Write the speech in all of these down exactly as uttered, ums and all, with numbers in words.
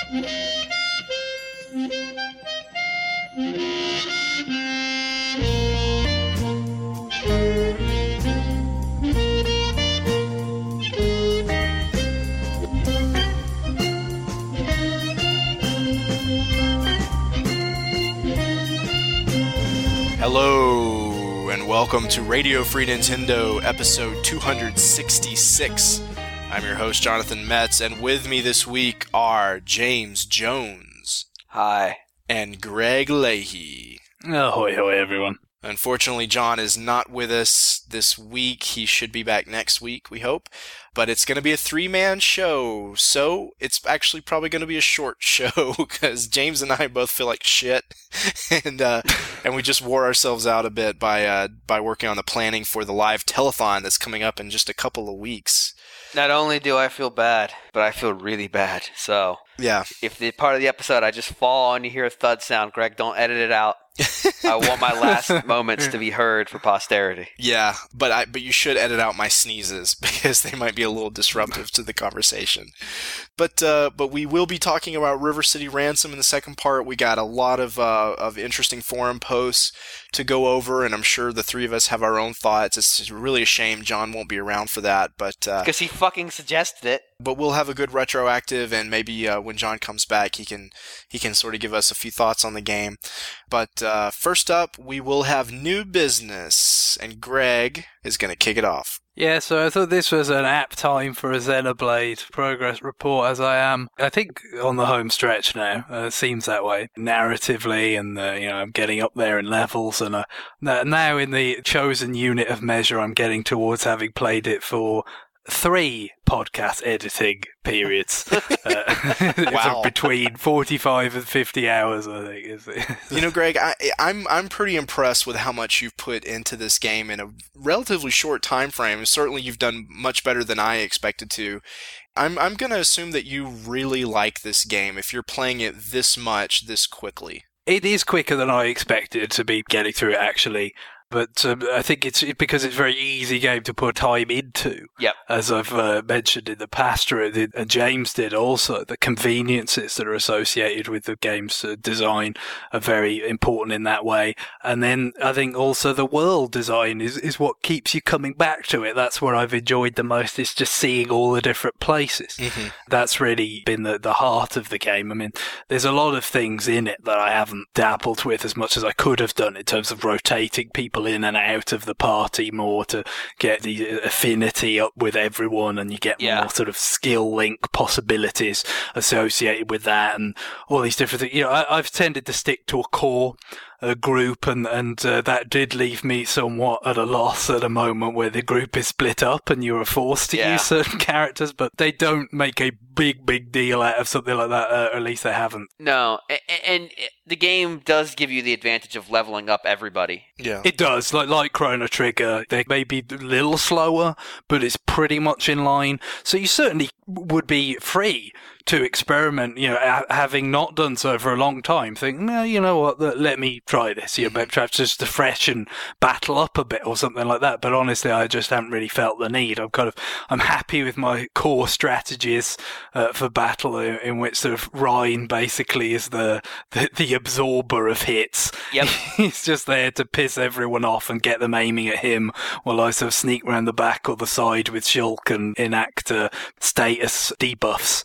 Hello, and welcome to Radio Free Nintendo, episode two hundred sixty-six. I'm your host, Jonathan Metz, and with me this week are James Jones. Hi. And Greg Leahy. Ahoy, hoy, everyone. Unfortunately, John is not with us this week. He should be back next week, we hope. But it's going to be a three-man show, so it's actually probably going to be a short show because James and I both feel like shit, and uh, and we just wore ourselves out a bit by uh, by working on the planning for the live telethon that's coming up in just a couple of weeks. Not only do I feel bad, but I feel really bad. So yeah, if the part of the episode I just fall and you hear a thud sound, Greg, don't edit it out. I want my last moments to be heard for posterity. Yeah, but I but you should edit out my sneezes because they might be a little disruptive to the conversation. But uh, but we will be talking about River City Ransom in the second part. We got a lot of uh, of interesting forum posts to go over, and I'm sure the three of us have our own thoughts. It's really a shame John won't be around for that, but because uh, he fucking suggested it. But we'll have a good retroactive, and maybe uh, when John comes back, he can he can sort of give us a few thoughts on the game. But uh, first up, we will have new business, and Greg is going to kick it off. Yeah, so I thought this was an apt time for a Xenoblade progress report, as I am, I think, on the home stretch now. Uh, it seems that way, narratively, and uh, you know, I'm getting up there in levels, and uh, now in the chosen unit of measure, I'm getting towards having played it for three podcast editing periods. uh, wow. Between forty-five and fifty hours, I think. Is it? You know, Greg, I, I'm I'm pretty impressed with how much you've put into this game in a relatively short time frame. Certainly, you've done much better than I expected to. I'm I'm going to assume that you really like this game if you're playing it this much, this quickly. It is quicker than I expected to be getting through it, actually. But um, I think it's because it's a very easy game to put time into. Yep. As I've uh, mentioned in the past, and James did also, the conveniences that are associated with the game's uh, design are very important in that way. And then I think also the world design is, is what keeps you coming back to it. That's what I've enjoyed the most, is just seeing all the different places. Mm-hmm. That's really been the, the heart of the game. I mean, there's a lot of things in it that I haven't dabbled with as much as I could have done in terms of rotating people in and out of the party more to get the affinity up with everyone, and you get yeah. more sort of skill link possibilities associated with that, and all these different things. You know, I, I've tended to stick to a core a group, and and uh, that did leave me somewhat at a loss at a moment where the group is split up and you are forced to yeah. use certain characters, but they don't make a big big deal out of something like that, uh, or at least they haven't. No, and, and the game does give you the advantage of leveling up everybody. Yeah, it does. Like like Chrono Trigger, they may be a little slower, but it's pretty much in line. So you certainly would be free to experiment, you know, having not done so for a long time, think, no, you know what, let me try this, you know, perhaps just to freshen battle up a bit or something like that. But honestly, I just haven't really felt the need. I'm kind of, I'm happy with my core strategies uh, for battle, in, in which sort of Ryan basically is the, the, the absorber of hits. Yep. He's just there to piss everyone off and get them aiming at him, while I sort of sneak around the back or the side with Shulk and enact uh, status debuffs.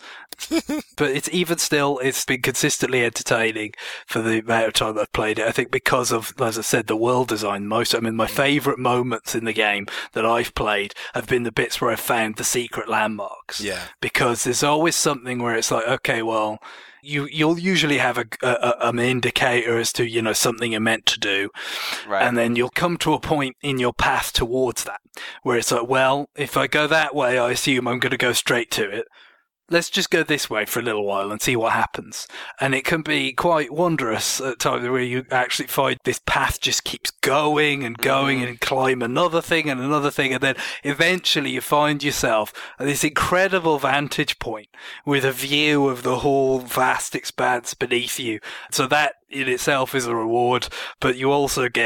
But it's even still, it's been consistently entertaining for the amount of time I've played it. I think because of, as I said, the world design most. I mean, my favourite moments in the game that I've played have been the bits where I've found the secret landmarks. Yeah. Because there's always something where it's like, okay, well, you, you'll usually have a, a, an indicator as to, you know, something you're meant to do. Right. And then you'll come to a point in your path towards that where it's like, well, if I go that way, I assume I'm going to go straight to it. Let's just go this way for a little while and see what happens. And it can be quite wondrous at times where you actually find this path just keeps going and going and climb another thing and another thing. And then eventually you find yourself at this incredible vantage point with a view of the whole vast expanse beneath you. So that in itself is a reward, but you also get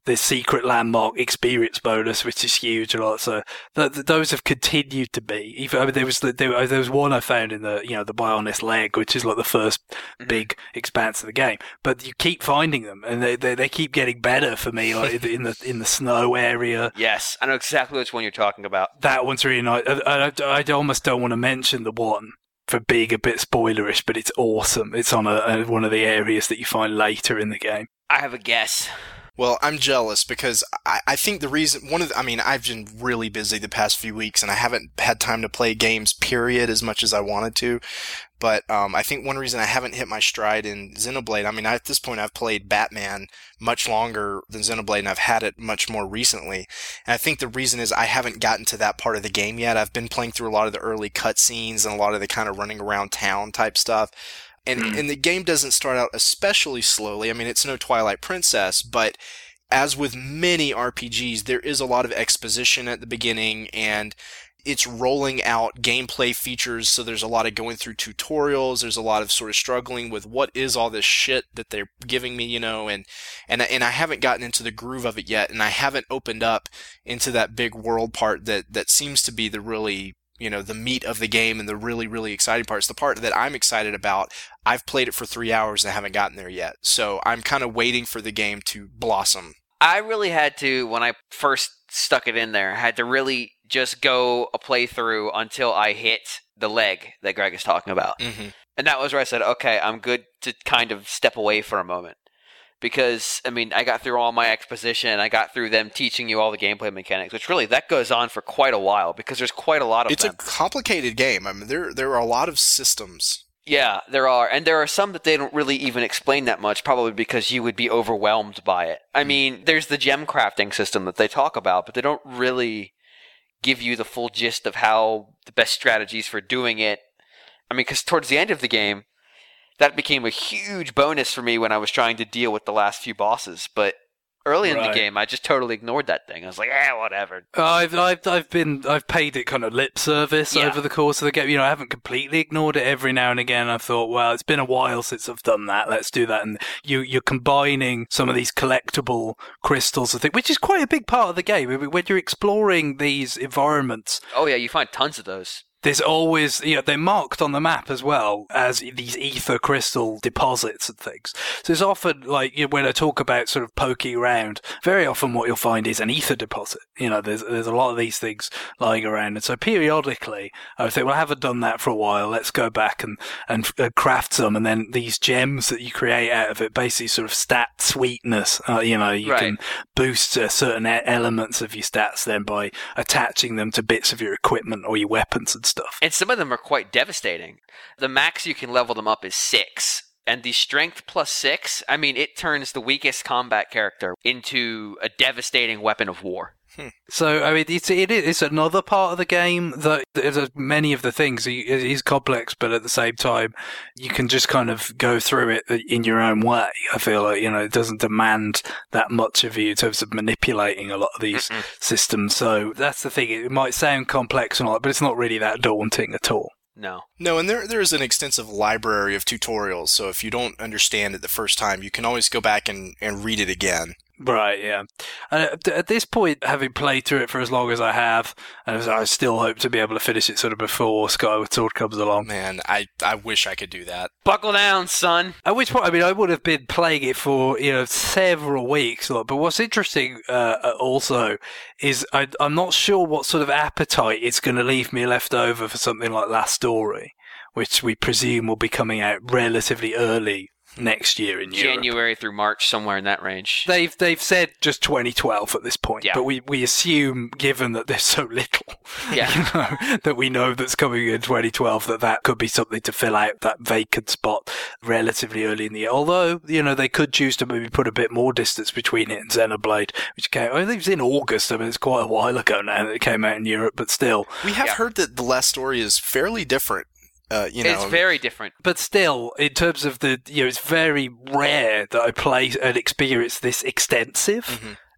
this secret landmark experience bonus, which is huge a lot. So th- th- those have continued to be. Even I mean, there was the, there, there was one I found in the you know the Bionis leg, which is like the first mm-hmm. big expanse of the game. But you keep finding them, and they they, they keep getting better for me. Like in the in the snow area. Yes, I know exactly which one you're talking about. That one's really nice. I, I, I almost don't want to mention the one for being a bit spoilerish, but it's awesome. It's on a, a, one of the areas that you find later in the game. I have a guess. Well, I'm jealous because I, I think the reason, one of the, I mean, I've been really busy the past few weeks and I haven't had time to play games, period, as much as I wanted to. But um, I think one reason I haven't hit my stride in Xenoblade, I mean, I, at this point I've played Batman much longer than Xenoblade and I've had it much more recently. And I think the reason is I haven't gotten to that part of the game yet. I've been playing through a lot of the early cutscenes and a lot of the kind of running around town type stuff. And, mm. and the game doesn't start out especially slowly. I mean, it's no Twilight Princess, but as with many R P Gs, there is a lot of exposition at the beginning, and it's rolling out gameplay features, so there's a lot of going through tutorials, there's a lot of sort of struggling with what is all this shit that they're giving me, you know, and, and, and I haven't gotten into the groove of it yet, and I haven't opened up into that big world part that, that seems to be the really, you know, the meat of the game and the really, really exciting parts. The part that I'm excited about, I've played it for three hours and haven't gotten there yet. So I'm kind of waiting for the game to blossom. I really had to, when I first stuck it in there, I had to really just go a playthrough until I hit the leg that Greg is talking about. Mm-hmm. And that was where I said, okay, I'm good to kind of step away for a moment. Because, I mean, I got through all my exposition, I got through them teaching you all the gameplay mechanics, which really, that goes on for quite a while, because there's quite a lot of it's them. It's a complicated game. I mean, there there are a lot of systems. Yeah, there are. And there are some that they don't really even explain that much, probably because you would be overwhelmed by it. I mean, there's the gem crafting system that they talk about, but they don't really give you the full gist of how the best strategies for doing it. I mean, because towards the end of the game, that became a huge bonus for me when I was trying to deal with the last few bosses. But early right. in the game, I just totally ignored that thing. I was like, eh, whatever. I've I've I've been I've paid it kind of lip service yeah. over the course of the game. You know, I haven't completely ignored it. Every now and again, I've thought, well, it's been a while since I've done that. Let's do that. And you you're combining some of these collectible crystals, I think, which is quite a big part of the game. When you're exploring these environments. Oh yeah, you find tons of those. There's always, you know, they're marked on the map as well as these ether crystal deposits and things. So it's often like, you know, when I talk about sort of poking around, very often what you'll find is an ether deposit. You know, there's there's a lot of these things lying around. And so periodically, I would think, well, I haven't done that for a while. Let's go back and, and uh, craft some. And then these gems that you create out of it basically sort of stat sweetness. Uh, you know, you right. can boost uh, certain elements of your stats then by attaching them to bits of your equipment or your weapons and stuff. Stuff. And some of them are quite devastating. The max you can level them up is six. And the strength plus six, I mean, it turns the weakest combat character into a devastating weapon of war. Hmm. So, I mean, it's, it is another part of the game that there's many of the things. It is complex, but at the same time, you can just kind of go through it in your own way. I feel like, you know, it doesn't demand that much of you in terms of manipulating a lot of these Mm-mm. systems. So that's the thing. It might sound complex and all that, but it's not really that daunting at all. No. No, and there there is an extensive library of tutorials, so if you don't understand it the first time, you can always go back and, and read it again. Right, yeah. And at this point, having played through it for as long as I have, and I still hope to be able to finish it sort of before Skyward Sword comes along. Man, I, I wish I could do that. Buckle down, son. At which point, I mean, I would have been playing it for, you know, several weeks. But what's interesting uh, also is I, I'm not sure what sort of appetite it's going to leave me left over for something like Last Story, which we presume will be coming out relatively early next year in Europe. January through March, somewhere in that range. They've they've said just twenty twelve at this point, yeah. but we, we assume, given that there's so little, yeah. you know, that we know that's coming in twenty twelve, that that could be something to fill out that vacant spot relatively early in the year. Although, you know, they could choose to maybe put a bit more distance between it and Xenoblade, which came, I think it was in August. I mean, it's quite a while ago now that it came out in Europe, but still. We have yeah. heard that The Last Story is fairly different. Uh, you know, it's very different. But still, in terms of the, you know, it's very rare that I play and experience this extensive. Mm-hmm.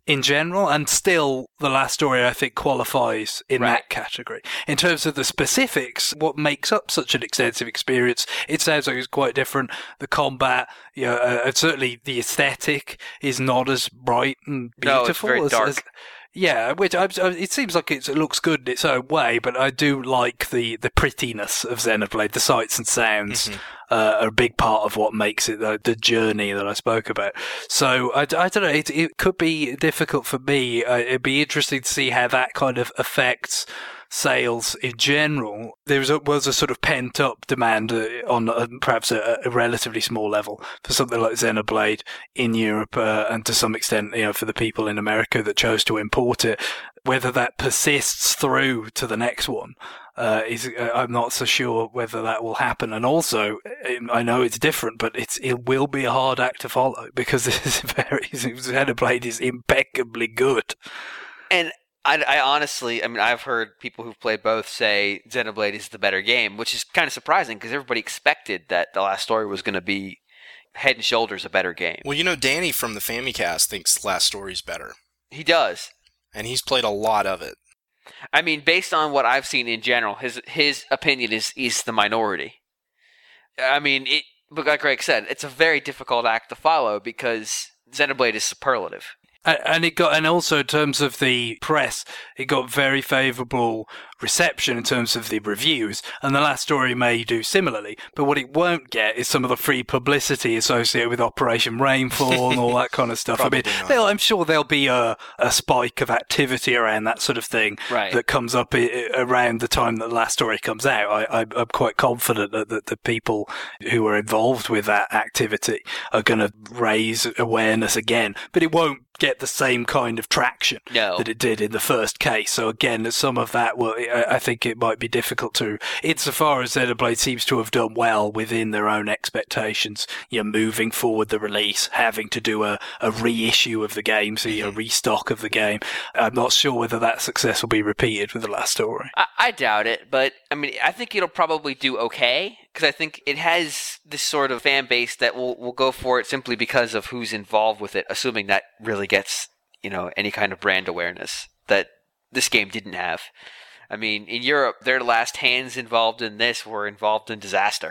in general, and still the last story I think qualifies in Right. that category. In terms of the specifics, what makes up such an extensive experience, it sounds like it's quite different. The combat, you know, uh, and certainly the aesthetic is not as bright and No, it's beautiful very as, dark. as yeah, which I, it seems like it's, it looks good in its own way, but I do like the, the prettiness of Xenoblade. The sights and sounds Mhm. uh, are a big part of what makes it the, the journey that I spoke about. So I, I don't know. It, it could be difficult for me. Uh, it'd be interesting to see how that kind of affects sales in general. There was a, was a sort of pent up demand uh, on uh, perhaps a, a relatively small level for something like Xenoblade in Europe, uh, and to some extent, you know, for the people in America that chose to import it. Whether that persists through to the next one, uh, is uh, I'm not so sure whether that will happen. And also, I know it's different, but it's it will be a hard act to follow because this is very Xenoblade is impeccably good. And I, I honestly, I mean, I've heard people who've played both say Xenoblade is the better game, which is kind of surprising because everybody expected that the last story was going to be head and shoulders a better game. Well, you know, Danny from the Famicast thinks Last Story's better, He does. and he's played a lot of it. I mean, based on what I've seen in general, his his opinion is is the minority. I mean, it, but like Greg said, it's a very difficult act to follow because Xenoblade is superlative. And it got, and also in terms of the press, it got very favourable reception in terms of the reviews. And the last story may do similarly, but what it won't get is some of the free publicity associated with Operation Rainfall and all that kind of stuff. I mean, Probably not. they'll- I'm sure there'll be a, a spike of activity around that sort of thing Right. that comes up I- around the time that the last story comes out. I, I, I'm quite confident that, that the people who are involved with that activity are going to raise awareness again, but it won't get the same kind of traction No. that it did in the first case. So again, some of that will, I I think it might be difficult to, insofar as Xenoblade seems to have done well within their own expectations, you know, moving forward the release, having to do a, a reissue of the game, so you know, restock of the game. I'm not sure whether that success will be repeated with the last story. I, I doubt it, but I mean, I think it'll probably do okay because I think it has this sort of fan base that will will go for it simply because of who's involved with it, assuming that really gets, you know, any kind of brand awareness that this game didn't have. I mean, in Europe, their last hands involved in this were involved in disaster.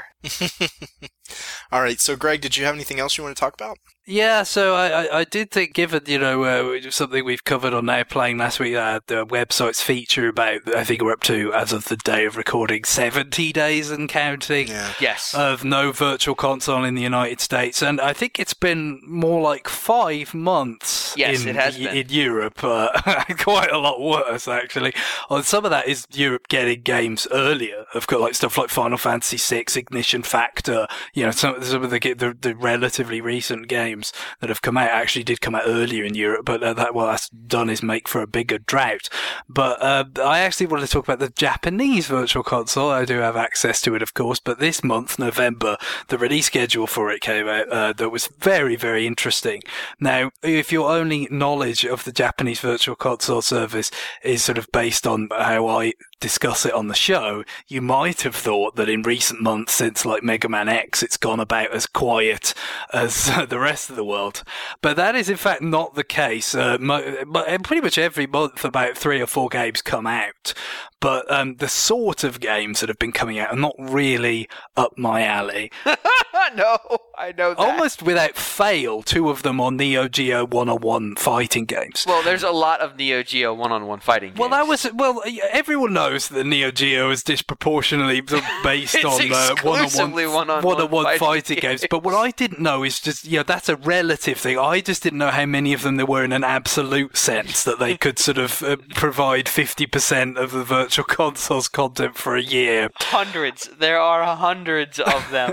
All right, so Greg, did you have anything else you want to talk about? Yeah, so I, I, I did think, given, you know, uh, something we've covered on Now Playing last week, uh, the website's feature about, I think we're up to, as of the day of recording, seventy days and counting. Yeah. Yes. Of no virtual console in the United States, and I think it's been more like five months. Yes, in, it has been. in Europe. Uh, quite a lot worse, actually. Well, some of that is Europe getting games earlier. Of course, like stuff like Final Fantasy six, Ignition Factor. You know, some some of the the, the relatively recent games that have come out actually did come out earlier in Europe, but uh, that what that's done is make for a bigger drought. But uh, I actually wanted to talk about the Japanese virtual console. I do have access to it, of course, but this month, November, the release schedule for it came out uh, that was very, very interesting. Now, if your only knowledge of the Japanese virtual console service is sort of based on how I discuss it on the show, you might have thought that in recent months, since like Mega Man X, it's gone about as quiet as uh, the rest of the world. But that is in fact not the case. Uh, mo- mo- pretty much every month about three or four games come out. But um, the sort of games that have been coming out are not really up my alley. No, I know that. Almost without fail, two of them are Neo Geo one oh one fighting games. Well, there's a lot of Neo Geo one-on-one fighting games. Well, that was well. Everyone knows that Neo Geo is disproportionately based It's on uh, exclusively one-on-one one-on-one fighting fighting games. But what I didn't know is just, you know, that's a relative thing. I just didn't know how many of them there were in an absolute sense that they could sort of uh, provide fifty percent of the virtual console's content for a year. Hundreds. There are hundreds of them.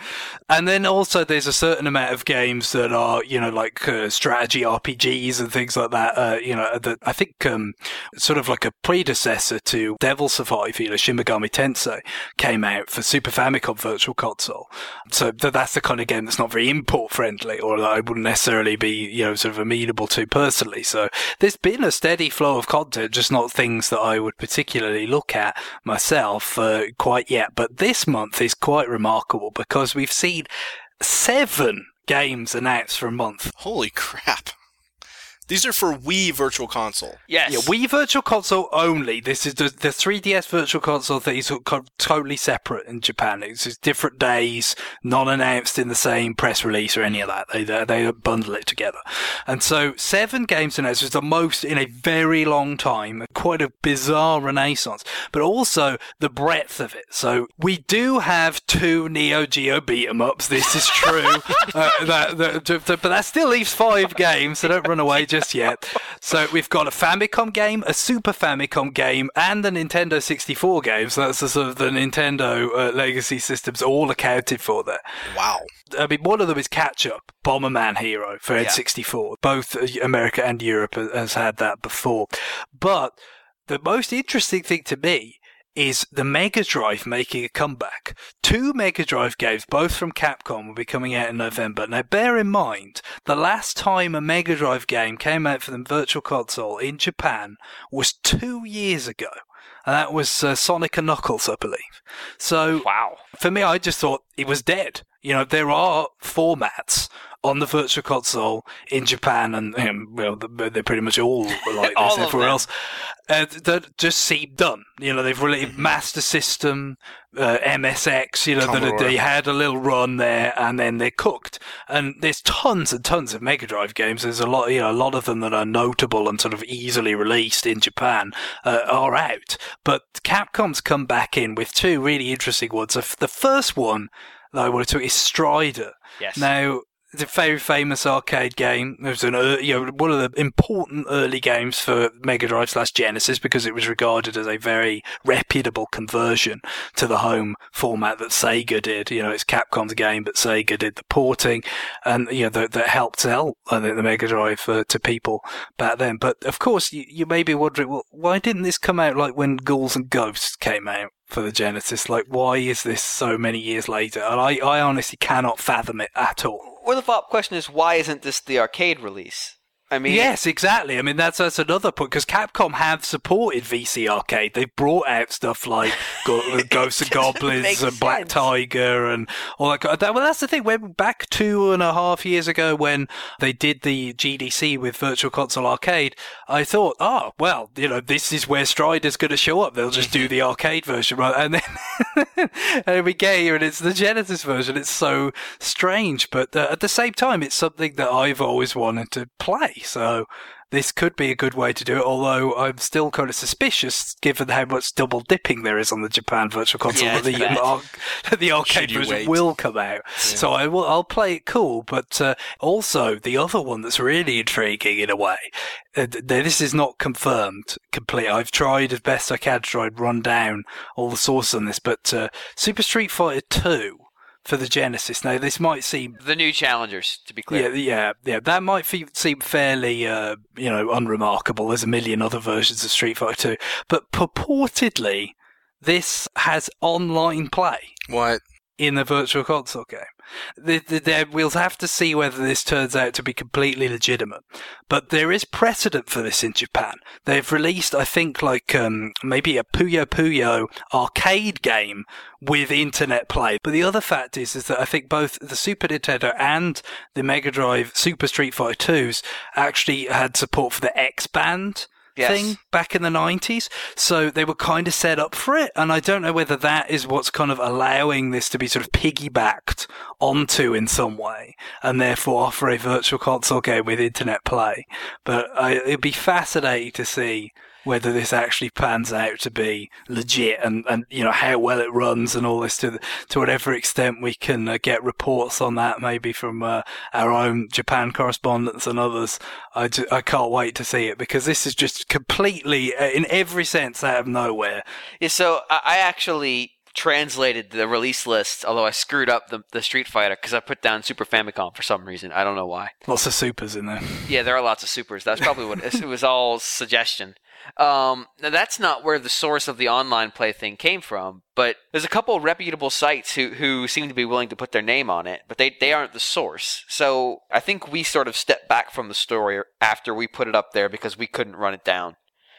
And then also there's a certain amount of games that are, you know, like uh, strategy R P Gs and things like that, uh, you know, that I think um, sort of like a predecessor to Devil Survive, you know, Shin Megami Tensei came out for Super Famicom Virtual Console. So th- that's the kind of game that's not very import friendly, or that I wouldn't necessarily be, you know, sort of amenable to personally. So there's been a steady flow of content, just not things that I would particularly look at myself uh, quite yet. But this month is quite remarkable because we've seen seven games announced for a month. Holy crap. These are for Wii Virtual Console. Yes. Yeah, Wii Virtual Console only. This is the, the three D S Virtual Console thing is totally separate in Japan. It's just different days, not announced in the same press release or any of that. They they, they bundle it together. And so seven games announced is the most in a very long time. Quite a bizarre renaissance, but also the breadth of it. So we do have two Neo Geo beat 'em ups. This is true. uh, that, that, but that still leaves five games, so don't run away just yet. So we've got a Famicom game, a Super Famicom game, and the Nintendo sixty-four game. So that's the sort of the Nintendo uh, legacy systems all accounted for there. Wow. I mean, one of them is Catch Up, Bomberman Hero for N Yeah. sixty-four. Both America and Europe has had that before. But the most interesting thing to me is the Mega Drive making a comeback. Two Mega Drive games, both from Capcom, will be coming out in November. Now, bear in mind, the last time a Mega Drive game came out for the Virtual Console in Japan was two years ago. And that was uh, Sonic and Knuckles, I believe. So, Wow. for me, I just thought it was dead. You know, there are formats on the Virtual Console in Japan, and you know, well, they're pretty much all like All this of everywhere them. else. Uh, that just seem done. You know, they've really Master System, uh, M S X. You know, that Commodore. they had a little run there, and then they're cooked. And there's tons and tons of Mega Drive games. There's a lot, you know, a lot of them that are notable and sort of easily released in Japan uh, are out. But Capcom's come back in with two really interesting ones. The first one that I want to talk is Strider. Yes. Now, it's a very famous arcade game. It was an, uh, you know, one of the important early games for Mega Drive slash Genesis because it was regarded as a very reputable conversion to the home format that Sega did. You know, it's Capcom's game, but Sega did the porting, and you know that, that helped sell I think the Mega Drive uh, to people back then. But of course, you, you may be wondering, well, why didn't this come out like when Ghouls and Ghosts came out for the Genesis? Like, why is this so many years later? And I, I honestly cannot fathom it at all. Or the follow-up question is, why isn't this the arcade release? I mean, Yes, exactly. I mean, that's that's another point, because Capcom have supported V C Arcade. They've brought out stuff like Go- Ghosts and Goblins makes and Black sense. Tiger and all that. kind of- Well, that's the thing. When back two and a half years ago, when they did the G D C with Virtual Console Arcade, I thought, oh, well, you know, this is where Strider's going to show up. They'll just do the arcade version, right? And then and we get here, and it's the Genesis version. It's so strange, but uh, at the same time, it's something that I've always wanted to play. So this could be a good way to do it, although I'm still kind of suspicious, given how much double dipping there is on the Japan Virtual Console, Yeah, that it's the, bad. ar- that the arcade Should you version wait? will come out. So I will, I'll play it cool, but uh, also the other one that's really intriguing in a way, uh, th- this is not confirmed completely. I've tried as best I can to try and run down all the sources on this, but uh, Super Street Fighter two for the Genesis. Now, this might seem the new challengers, to be clear. yeah, yeah, yeah. That might fe- seem fairly, uh, you know, unremarkable. There's a million other versions of Street Fighter two, but purportedly, this has online play What? in the Virtual Console game. The, the, the, we'll have to see whether this turns out to be completely legitimate. But there is precedent for this in Japan. They've released, I think, like um, maybe a Puyo Puyo arcade game with internet play. But the other fact is, is that I think both the Super Nintendo and the Mega Drive Super Street Fighter twos actually had support for the X-Band Yes. thing back in the nineties. So they were kind of set up for it. And I don't know whether that is what's kind of allowing this to be sort of piggybacked onto in some way, and therefore offer a Virtual Console game with internet play. But I, it'd be fascinating to see whether this actually pans out to be legit, and, and you know how well it runs and all this, to the, to whatever extent we can uh, get reports on that, maybe from uh, our own Japan correspondents and others. I, ju- I can't wait to see it, because this is just completely, uh, in every sense, out of nowhere. Yeah, so I I actually translated the release list, although I screwed up the, the Street Fighter because I put down Super Famicom for some reason. I don't know why. Lots of supers in there. Yeah, there are lots of supers. That's probably what it was all suggestion. Um, now that's not where the source of the online play thing came from, but there's a couple of reputable sites who, who seem to be willing to put their name on it, but they, they aren't the source. So I think we sort of stepped back from the story after we put it up there because we couldn't run it down.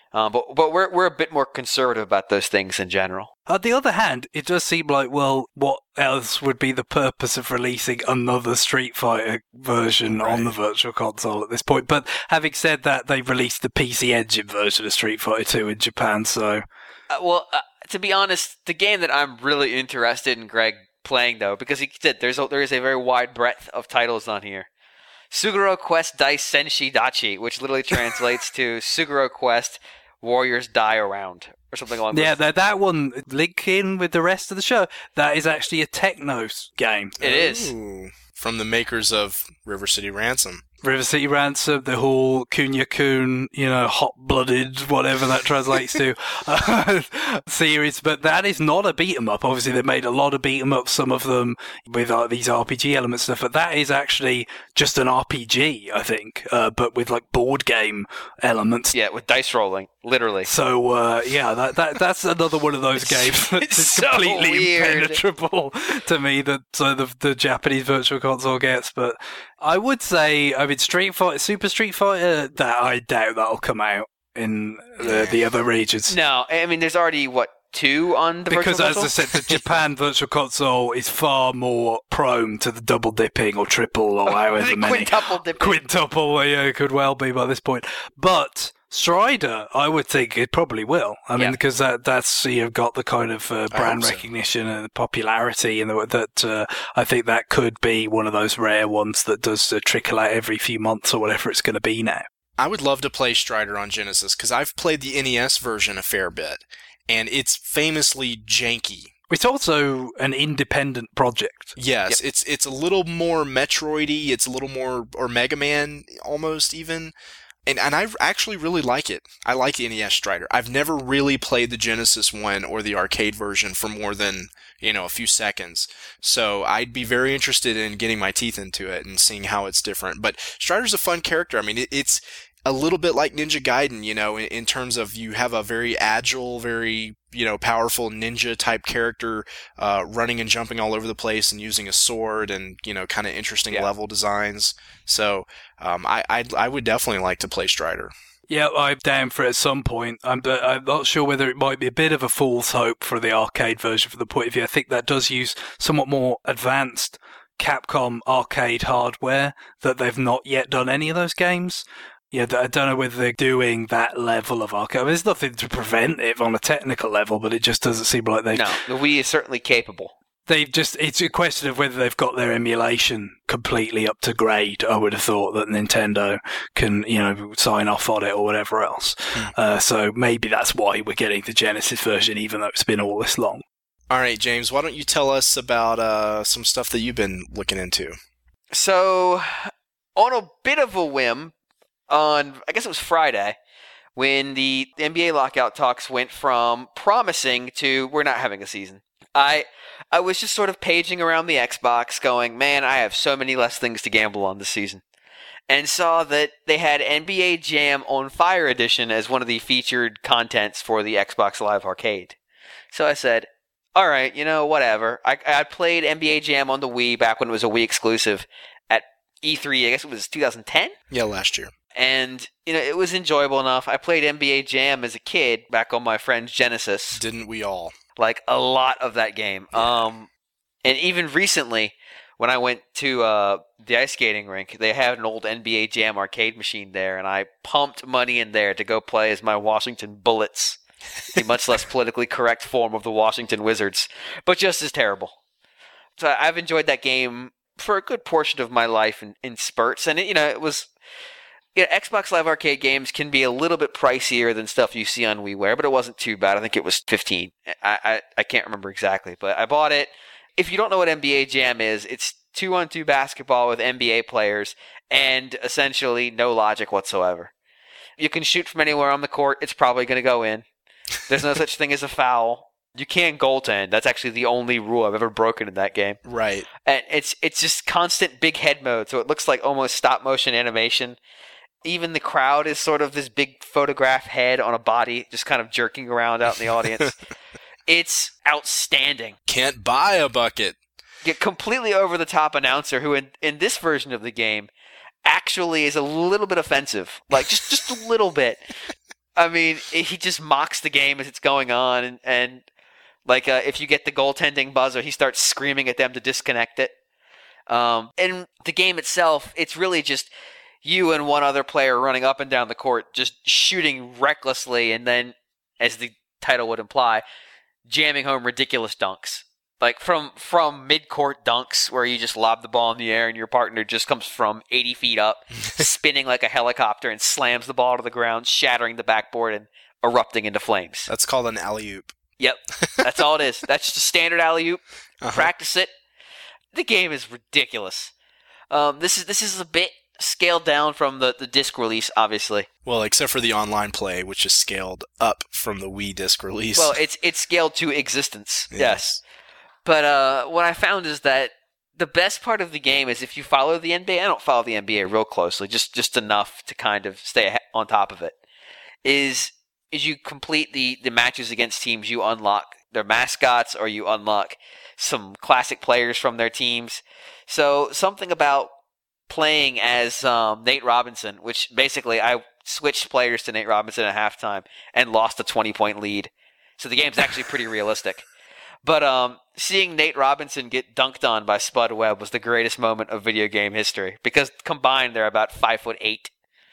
Um, but but we're we're a bit more conservative about those things in general. On the other hand, it does seem like, well, what else would be the purpose of releasing another Street Fighter version right. on the Virtual Console at this point? But having said that, they released the P C Engine version of Street Fighter two in Japan, so... Uh, well, uh, to be honest, the game that I'm really interested in Greg playing, though, because he said there's a, there is a very wide breadth of titles on here. Suguro Quest Dai Senshi Dachi, which literally translates to Suguro Quest Warriors Die Around, or something along those lines. Yeah, that, that one, link in with the rest of the show, that is actually a Technos game. It is. Ooh, from the makers of River City Ransom. River City Ransom, the whole Kunya-kun, you know, hot-blooded, whatever that translates to, uh, series. But that is not a beat-em-up. Obviously, they made a lot of beat-em-ups, some of them with uh, these R P G elements stuff. But that is actually just an R P G, I think, uh, but with, like, board game elements. Yeah, with dice rolling, literally. So, uh, yeah, that, that that's another one of those games that's so completely weird. impenetrable to me that so the, the Japanese Virtual Console gets. But I would say, I mean, Street Fighter, Super Street Fighter, that I doubt that'll come out in the, the other regions. No, I mean, there's already, what, two on the because, Virtual Console? Because, as I said, the Japan Virtual Console is far more prone to the double dipping or triple or however many. Quintuple dipping. Quintuple, yeah, it could well be by this point. But Strider, I would think it probably will. I mean, yeah. because that, that's, you've got the kind of uh, brand recognition so. and the popularity, and the, that uh, I think that could be one of those rare ones that does uh, trickle out every few months or whatever it's going to be now. I would love to play Strider on Genesis, because I've played the N E S version a fair bit, and it's famously janky. It's also an independent project. Yes, yep. it's it's a little more Metroid-y, it's a little more, or Mega Man almost even. And and I actually really like it. I like the N E S Strider. I've never really played the Genesis one or the arcade version for more than, you know, a few seconds. So I'd be very interested in getting my teeth into it and seeing how it's different. But Strider's a fun character. I mean, it, it's a little bit like Ninja Gaiden, you know, in, in terms of you have a very agile, very, you know, powerful ninja type character, uh, running and jumping all over the place and using a sword and, you know, kind of interesting yeah. level designs. So, um, I, I'd, I would definitely like to play Strider. Yeah, I'm down for it at some point. I'm, I'm not sure whether it might be a bit of a fool's hope for the arcade version from the point of view. I think that does use somewhat more advanced Capcom arcade hardware that they've not yet done any of those games. Yeah, I don't know whether they're doing that level of arcade. I mean, there's nothing to prevent it on a technical level, but it just doesn't seem like they... No, the Wii is certainly capable. They've just... It's a question of whether they've got their emulation completely up to grade. I would have thought that Nintendo can, you know, sign off on it or whatever else. Hmm. Uh, so maybe that's why we're getting the Genesis version, even though it's been all this long. All right, James, why don't you tell us about uh, some stuff that you've been looking into? So, on a bit of a whim... On, I guess it was Friday, when the N B A lockout talks went from promising to we're not having a season. I I was just sort of paging around the Xbox going, man, I have so many less things to gamble on this season. And saw that they had N B A Jam on Fire Edition as one of the featured contents for the Xbox Live Arcade. So I said, all right, you know, whatever. I, I played N B A Jam on the Wii back when it was a Wii exclusive at E three, I guess it was two thousand ten? Yeah, last year. And, you know, it was enjoyable enough. I played N B A Jam as a kid back on my friend's Genesis. Didn't we all? Like, a lot of that game. Yeah. Um, and even recently, when I went to uh, the ice skating rink, they had an old N B A Jam arcade machine there, and I pumped money in there to go play as my Washington Bullets, the much less politically correct form of the Washington Wizards, but just as terrible. So I've enjoyed that game for a good portion of my life in, in spurts, and, it, you know, it was... Yeah, Xbox Live Arcade games can be a little bit pricier than stuff you see on WiiWare, but it wasn't too bad. I think it was fifteen. I, I I can't remember exactly, but I bought it. If you don't know what N B A Jam is, it's two-on-two basketball with N B A players and essentially no logic whatsoever. You can shoot from anywhere on the court. It's probably going to go in. There's no such thing as a foul. You can't goaltend. That's actually the only rule I've ever broken in that game. Right. And it's it's just constant big head mode, so it looks like almost stop-motion animation. Even the crowd is sort of this big photograph head on a body just kind of jerking around out in the audience. It's outstanding. Can't buy a bucket. Get completely over-the-top announcer who, in, in this version of the game, actually is a little bit offensive. Like, just, just a little bit. I mean, he just mocks the game as it's going on, and, and like uh, if you get the goaltending buzzer, he starts screaming at them to disconnect it. Um, and the game itself, it's really just you and one other player running up and down the court, just shooting recklessly, and then, as the title would imply, jamming home ridiculous dunks. Like from, from mid-court dunks where you just lob the ball in the air and your partner just comes from eighty feet up, spinning like a helicopter and slams the ball to the ground, shattering the backboard and erupting into flames. That's called an alley-oop. Yep, that's all it is. That's just a standard alley-oop. Uh-huh. Practice it. The game is ridiculous. Um, this is this is a bit scaled down from the, the disc release, obviously. Well, except for the online play, which is scaled up from the Wii disc release. Well, it's it's scaled to existence, yes. yes. But uh, what I found is that the best part of the game is if you follow the N B A. I don't follow the N B A real closely, just just enough to kind of stay on top of it. Is is you complete the, the matches against teams, you unlock their mascots or you unlock some classic players from their teams. So something about playing as um, Nate Robinson, which basically I switched players to Nate Robinson at halftime and lost a twenty-point lead. So the game's actually pretty realistic. But um, seeing Nate Robinson get dunked on by Spud Webb was the greatest moment of video game history because combined they're about five foot eight.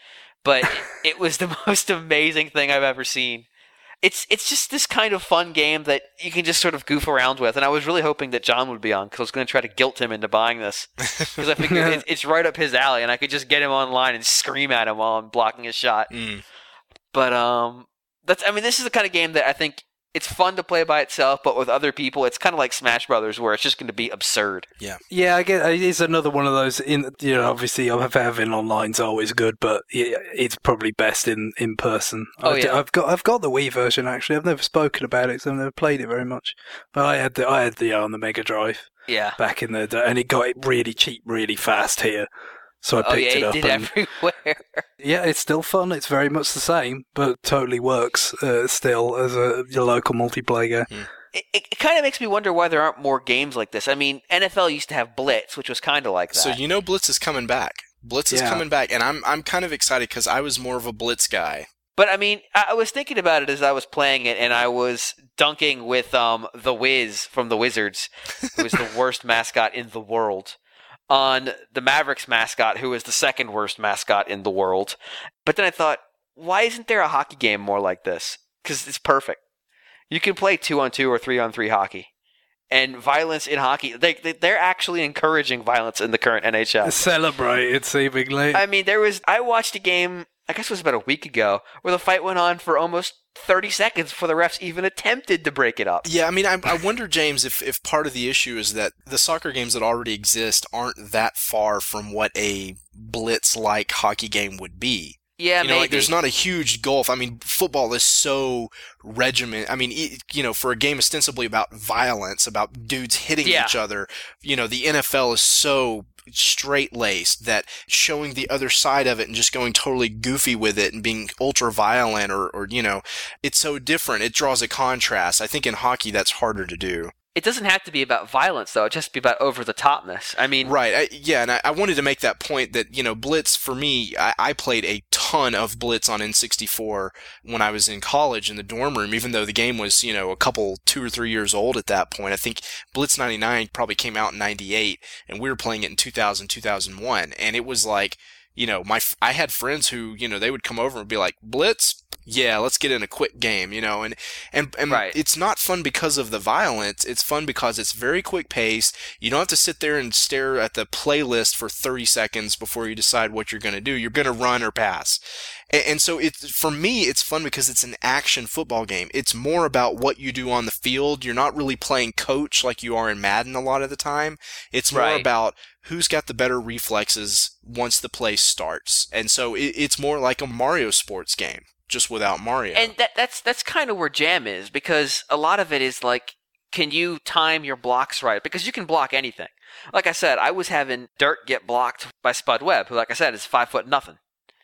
But it was the most amazing thing I've ever seen. It's it's just this kind of fun game that you can just sort of goof around with. And I was really hoping that John would be on because I was going to try to guilt him into buying this because I figured it's, it's right up his alley and I could just get him online and scream at him while I'm blocking his shot. Mm. But um, that's I mean, this is the kind of game that I think it's fun to play by itself, but with other people, it's kind of like Smash Brothers, where it's just going to be absurd. Yeah, yeah. I get it's another one of those. In you know, obviously, having online's always good, but it's probably best in, in person. Oh I've, yeah, I've got I've got the Wii version actually. I've never spoken about it because I've never played it very much. But I had the I had the on the Mega Drive. Yeah, back in the day, and it got it really cheap, really fast here. So I picked oh, yeah, it up. It did and, everywhere. Yeah, it's still fun. It's very much the same, but totally works uh, still as a your local multiplayer. Mm. It, it kind of makes me wonder why there aren't more games like this. I mean, N F L used to have Blitz, which was kind of like that. So you know Blitz is coming back. Blitz is yeah. coming back, and I'm I'm kind of excited because I was more of a Blitz guy. But I mean, I was thinking about it as I was playing it, and I was dunking with um the Wiz from the Wizards, who is the worst mascot in the world, on the Mavericks mascot, who is the second worst mascot in the world. But then I thought, why isn't there a hockey game more like this? Because it's perfect. You can play two on two or three on three hockey. And violence in hockey, they, they, they're actually encouraging violence in the current N H L. Celebrated, seemingly. I mean, there was, I watched a game, I guess it was about a week ago, where the fight went on for almost thirty seconds before the refs even attempted to break it up. Yeah, I mean, I, I wonder, James, if, if part of the issue is that the soccer games that already exist aren't that far from what a Blitz-like hockey game would be. Yeah, you know, maybe. like there's not a huge gulf. I mean, football is so regiment. I mean, you know, for a game ostensibly about violence, about dudes hitting yeah. each other, you know, the N F L is so straight-laced that showing the other side of it and just going totally goofy with it and being ultra-violent or, or, you know, it's so different. It draws a contrast. I think in hockey that's harder to do. It doesn't have to be about violence, though. It just be about over-the-topness. I mean... Right. I, yeah, and I, I wanted to make that point that, you know, Blitz, for me, I, I played a ton of Blitz on N sixty-four when I was in college in the dorm room, even though the game was, you know, a couple, two or three years old at that point. I think Blitz ninety-nine probably came out in ninety-eight, and we were playing it in two thousand, two thousand one, and it was like, you know, my I had friends who, you know, they would come over and be like, Blitz? Yeah, let's get in a quick game, you know, and, and, and right. It's not fun because of the violence. It's fun because it's very quick paced. You don't have to sit there and stare at the playlist for thirty seconds before you decide what you're going to do. You're going to run or pass. And, and so it's, for me, it's fun because it's an action football game. It's more about what you do on the field. You're not really playing coach like you are in Madden a lot of the time. It's more right. about who's got the better reflexes once the play starts. And so it, it's more like a Mario sports game, just without Mario. And that, that's that's kind of where Jam is, because a lot of it is like, can you time your blocks right? Because you can block anything. Like I said, I was having Dirt get blocked by Spud Webb, who, like I said, is five foot nothing.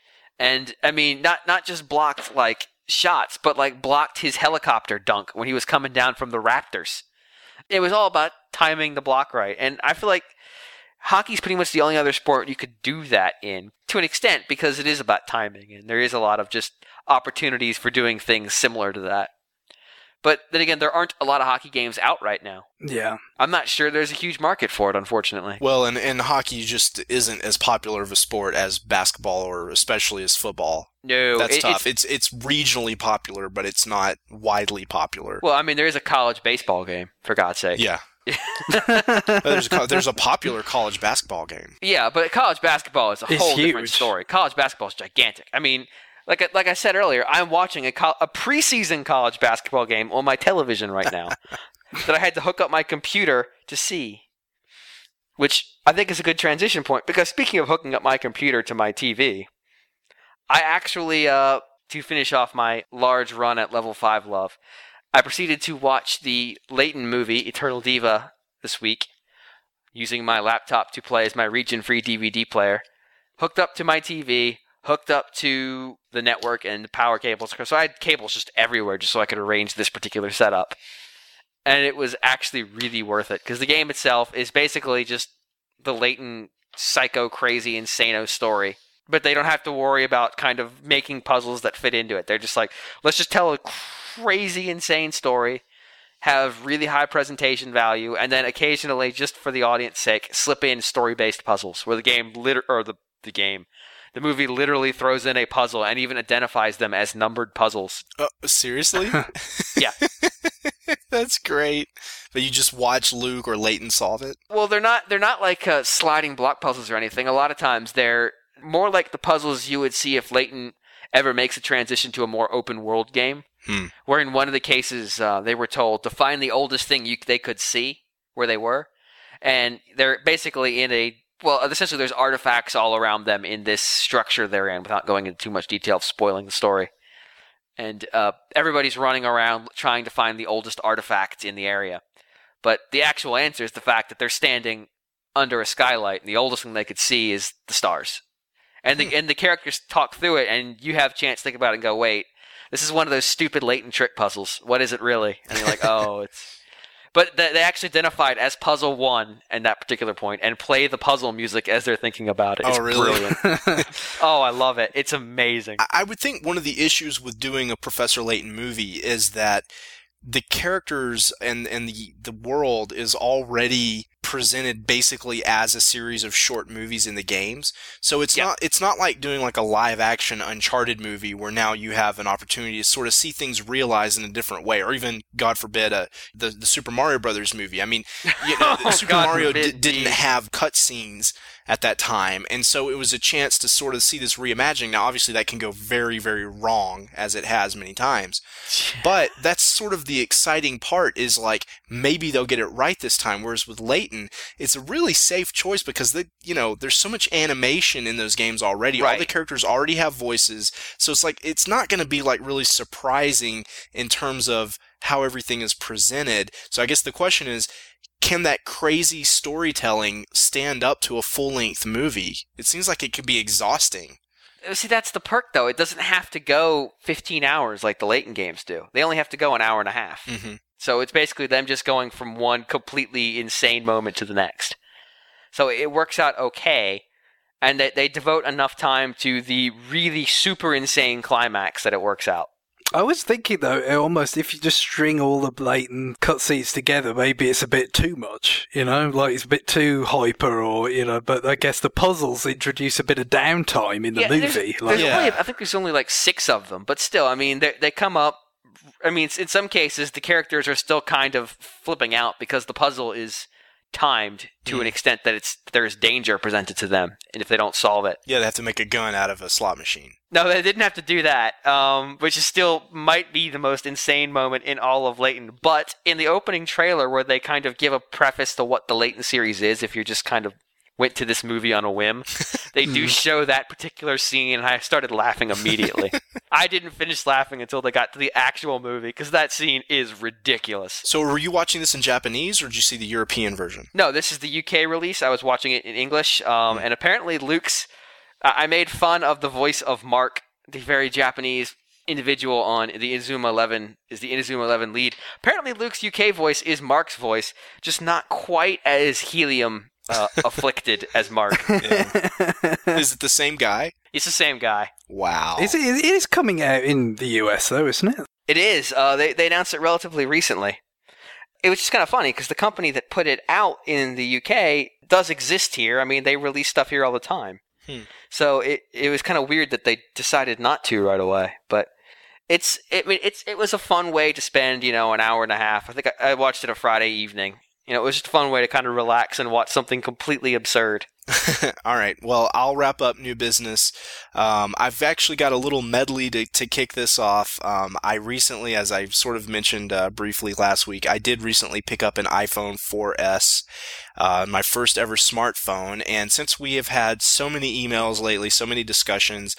And, I mean, not not just blocked, like, shots, but, like, blocked his helicopter dunk when he was coming down from the Raptors. It was all about timing the block right. And I feel like hockey's pretty much the only other sport you could do that in, to an extent, because it is about timing, and there is a lot of just opportunities for doing things similar to that. But then again, there aren't a lot of hockey games out right now. Yeah. I'm not sure there's a huge market for it, unfortunately. Well, and, and hockey just isn't as popular of a sport as basketball or especially as football. No. That's it, tough. It's, it's it's regionally popular, but it's not widely popular. well, I mean, there is a college baseball game, for God's sake. Yeah. there's, a, there's a popular college basketball game. Yeah, but college basketball is a It's whole different huge. story. College basketball is gigantic. I mean, like I, like I said earlier, I'm watching a, co- a preseason college basketball game on my television right now that I had to hook up my computer to see, which I think is a good transition point, because speaking of hooking up my computer to my T V, I actually, uh, to finish off my large run at Level five Love, I proceeded to watch the Layton movie, Eternal Diva, this week, using my laptop to play as my region-free D V D player, hooked up to my T V, hooked up to the network and the power cables. So I had cables just everywhere just so I could arrange this particular setup. And it was actually really worth it, because the game itself is basically just the Layton psycho, crazy, insano story. But they don't have to worry about kind of making puzzles that fit into it. They're just like, let's just tell a crazy, insane story, have really high presentation value, and then occasionally, just for the audience's sake, slip in story-based puzzles where the game, liter- or the, the game, the movie literally throws in a puzzle and even identifies them as numbered puzzles. Uh, seriously? Yeah. That's great. But you just watch Luke or Layton solve it? Well, they're not they're not like uh, sliding block puzzles or anything. A lot of times they're more like the puzzles you would see if Layton ever makes a transition to a more open world game. Hmm. Where in one of the cases uh, they were told to find the oldest thing you, they could see where they were. And they're basically in a, well, essentially there's artifacts all around them in this structure they're in, without going into too much detail of spoiling the story. And uh, everybody's running around trying to find the oldest artifact in the area. But the actual answer is the fact that they're standing under a skylight, and the oldest thing they could see is the stars. And the, and the characters talk through it, and you have a chance to think about it and go, wait, this is one of those stupid latent trick puzzles. What is it really? And you're like, oh, it's... But they actually identify it as puzzle one at that particular point and play the puzzle music as they're thinking about it. It's Oh, really? brilliant. Oh, I love it. It's amazing. I would think one of the issues with doing a Professor Layton movie is that the characters and, and the, the world is already presented basically as a series of short movies in the games. So it's Yep. not it's not like doing like a live action Uncharted movie where now you have an opportunity to sort of see things realized in a different way, or even, God forbid, uh, the the Super Mario Brothers movie. I mean, you know, Oh, Super God Mario forbid, di- didn't indeed. have cutscenes at that time, and so it was a chance to sort of see this reimagining. Now, obviously, that can go very, very wrong, as it has many times. But that's sort of the exciting part, is like, maybe they'll get it right this time. Whereas with Layton, it's a really safe choice because they, you know, there's so much animation in those games already. All Right. the characters already have voices, so it's like it's not going to be like really surprising in terms of how everything is presented. So I guess the question is, can that crazy storytelling stand up to a full-length movie? It seems like it could be exhausting. See, that's the perk, though. It doesn't have to go fifteen hours like the Layton games do. They only have to go an hour and a half. Mm-hmm. So it's basically them just going from one completely insane moment to the next. So it works out okay, and they, they devote enough time to the really super insane climax that it works out. I was thinking though, almost if you just string all the blatant cutscenes together, maybe it's a bit too much, you know, like it's a bit too hyper, or you know. But I guess the puzzles introduce a bit of downtime in the Yeah, there's- movie. There's Like, Yeah. only, I think there's only like six of them, but still, I mean, they they come up. I mean, in some cases, the characters are still kind of flipping out because the puzzle is timed to Mm. an extent that it's there's danger presented to them, and if they don't solve it. Yeah, they have to make a gun out of a slot machine. No, they didn't have to do that, um, which is still might be the most insane moment in all of Layton. But in the opening trailer, where they kind of give a preface to what the Layton series is, if you're just kind of went to this movie on a whim, they do show that particular scene, and I started laughing immediately. I didn't finish laughing until they got to the actual movie, because that scene is ridiculous. So were you watching this in Japanese, or did you see the European version? No, this is the U K release. I was watching it in English, um, and apparently Luke's... I I made fun of the voice of Mark, the very Japanese individual on the Inazuma eleven, is the Inazuma eleven lead. Apparently Luke's U K voice is Mark's voice, just not quite as helium uh, afflicted as Mark. Yeah. Is it the same guy? It's the same guy. Wow. Is it, it is coming out in the U S though, isn't it? It is. Uh, they they announced it relatively recently. It was just kind of funny because the company that put it out in the U K does exist here. I mean, they release stuff here all the time. Hmm. So it it was kind of weird that they decided not to right away. But it's it it's it was a fun way to spend, you know, an hour and a half. I think I, I watched it a Friday evening. You know, it was just a fun way to kind of relax and watch something completely absurd. All right. Well, I'll wrap up new business. Um, I've actually got a little medley to, to kick this off. Um, I recently, as I sort of mentioned uh, briefly last week, I did recently pick up an iPhone four S, uh, my first ever smartphone. And since we have had so many emails lately, so many discussions,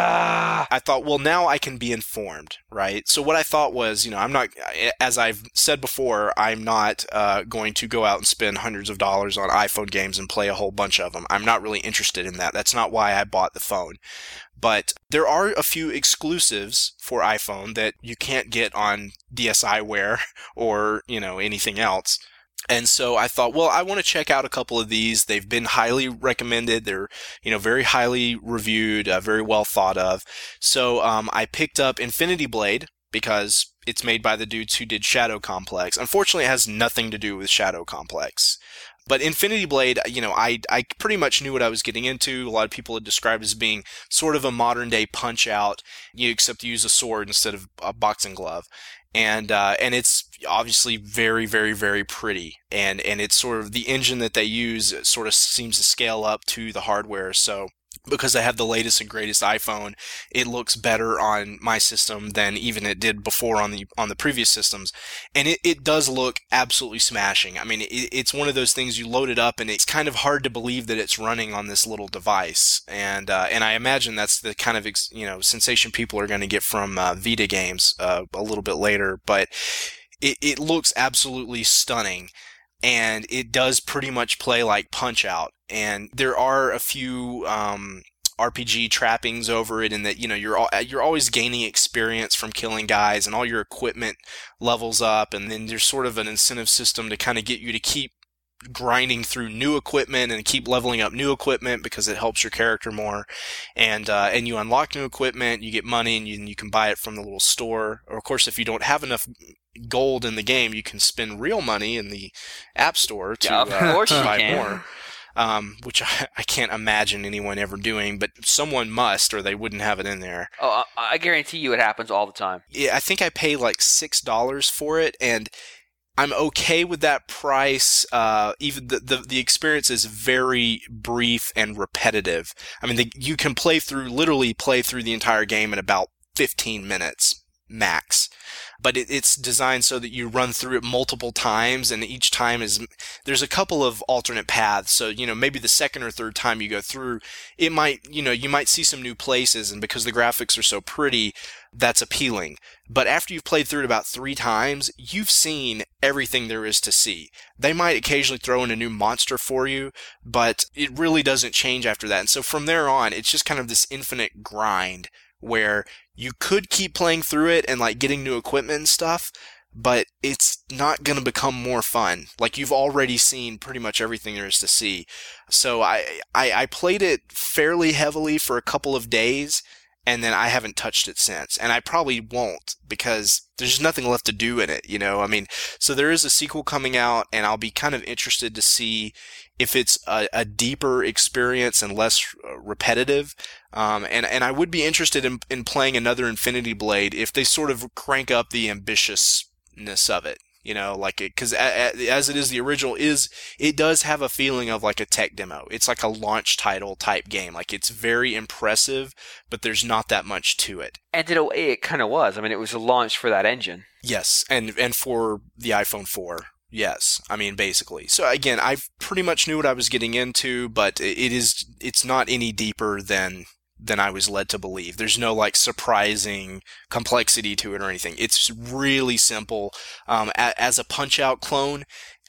Ah. I thought, well, now I can be informed, right? So what I thought was, you know, I'm not, as I've said before, I'm not uh, going to go out and spend hundreds of dollars on iPhone games and play a whole bunch of them. I'm not really interested in that. That's not why I bought the phone. But there are a few exclusives for iPhone that you can't get on DSiWare or, you know, anything else. And so I thought, well, I want to check out a couple of these. They've been highly recommended. They're, you know, very highly reviewed, uh, very well thought of. So um, I picked up Infinity Blade because it's made by the dudes who did Shadow Complex. Unfortunately, it has nothing to do with Shadow Complex. But Infinity Blade, you know, I I pretty much knew what I was getting into. A lot of people had described it as being sort of a modern-day Punch-Out, you except you use a sword instead of a boxing glove. And uh, and it's obviously very, very, very pretty. And, and it's sort of the engine that they use sort of seems to scale up to the hardware. So because I have the latest and greatest iPhone, it looks better on my system than even it did before on the on the previous systems. And it, it does look absolutely smashing. I mean, it, it's one of those things you load it up and it's kind of hard to believe that it's running on this little device. And uh, and I imagine that's the kind of, you know, sensation people are going to get from uh, Vita games uh, a little bit later. But it, it looks absolutely stunning. And it does pretty much play like Punch-Out. And there are a few um, R P G trappings over it in that, you know, you're all, you're always gaining experience from killing guys and all your equipment levels up. And then there's sort of an incentive system to kind of get you to keep grinding through new equipment and keep leveling up new equipment because it helps your character more. And uh, and you unlock new equipment, you get money, and you, and you can buy it from the little store. Or, of course, if you don't have enough gold in the game, you can spend real money in the App Store to, Yeah, of uh, course to you buy can. more. Um, which I, I can't imagine anyone ever doing, but someone must, or they wouldn't have it in there. Oh, I I guarantee you it happens all the time. Yeah, I think I pay like six dollars for it, and I'm okay with that price. Uh, even the, the the experience is very brief and repetitive. I mean, the, you can play through, literally play through the entire game in about fifteen minutes max. But it, it's designed so that you run through it multiple times, and each time is, there's a couple of alternate paths. So, you know, maybe the second or third time you go through, it might, you know, you might see some new places, and because the graphics are so pretty, that's appealing. But after you've played through it about three times, you've seen everything there is to see. They might occasionally throw in a new monster for you, but it really doesn't change after that. And so from there on, it's just kind of this infinite grind where you could keep playing through it and like getting new equipment and stuff, but it's not going to become more fun. Like, you've already seen pretty much everything there is to see. So I, I, I played it fairly heavily for a couple of days, and then I haven't touched it since. And I probably won't, because there's just nothing left to do in it, you know? I mean, so there is a sequel coming out, and I'll be kind of interested to see if it's a, a deeper experience and less uh, repetitive. Um, and, and I would be interested in, in playing another Infinity Blade if they sort of crank up the ambitiousness of it. You know, like it, because as it is, the original is, it does have a feeling of like a tech demo. It's like a launch title type game. Like, it's very impressive, but there's not that much to it. And in a way, it kind of was. I mean, it was a launch for that engine. Yes, and and for the iPhone four. Yes, I mean, basically. So again, I pretty much knew what I was getting into, but it is, it's not any deeper than than I was led to believe. There's no like surprising complexity to it or anything. It's really simple. Um, a, as a Punch-Out clone,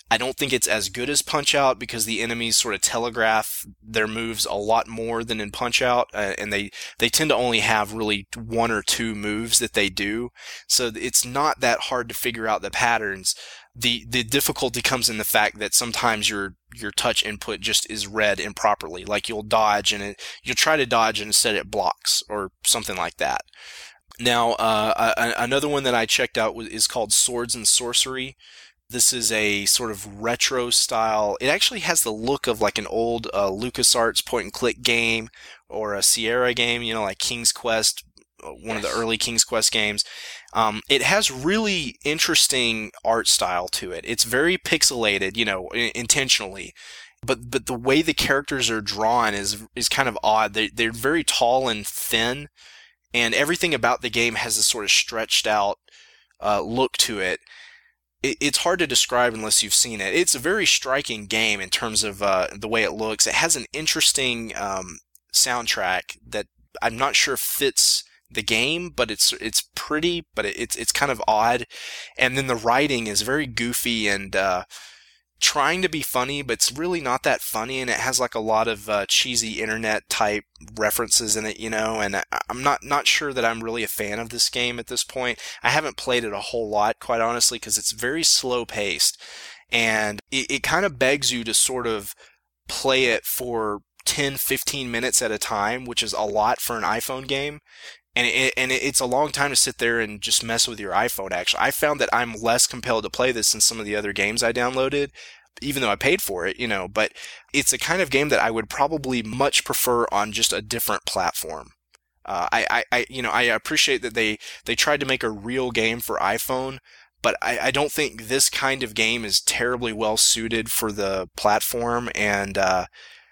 I don't think it's as good as Punch-Out because the enemies sort of telegraph their moves a lot more than in Punch-Out, uh, and they, they tend to only have really one or two moves that they do. So it's not that hard to figure out the patterns. The the difficulty comes in the fact that sometimes your your touch input just is read improperly. Like you'll dodge and it, you'll try to dodge and instead it blocks or something like that. Now, uh, a, another one that I checked out was, is called Swords and Sorcery. This is a sort of retro style. It actually has the look of like an old uh, LucasArts point and click game or a Sierra game, you know, like King's Quest, one of the early King's Quest games. Um, it has really interesting art style to it. It's very pixelated, you know, intentionally. But but the way the characters are drawn is is kind of odd. They they're very tall and thin, and everything about the game has this sort of stretched out uh, look to it. It's hard to describe unless you've seen it. It's a very striking game in terms of uh, the way it looks. It has an interesting um, soundtrack that I'm not sure fits the game, but it's it's pretty, but it's it's kind of odd. And then the writing is very goofy and uh, trying to be funny, but it's really not that funny. And it has like a lot of uh, cheesy internet type references in it, you know. And I, I'm not not sure that I'm really a fan of this game at this point. I haven't played it a whole lot, quite honestly, because it's very slow paced, and it, it kind of begs you to sort of play it for ten, fifteen minutes at a time, which is a lot for an iPhone game. And it, and it's a long time to sit there and just mess with your iPhone, actually. I found that I'm less compelled to play this than some of the other games I downloaded, even though I paid for it, you know. But it's a kind of game that I would probably much prefer on just a different platform. Uh, I, I, you know, I appreciate that they, they tried to make a real game for iPhone, but I, I don't think this kind of game is terribly well suited for the platform, and uh,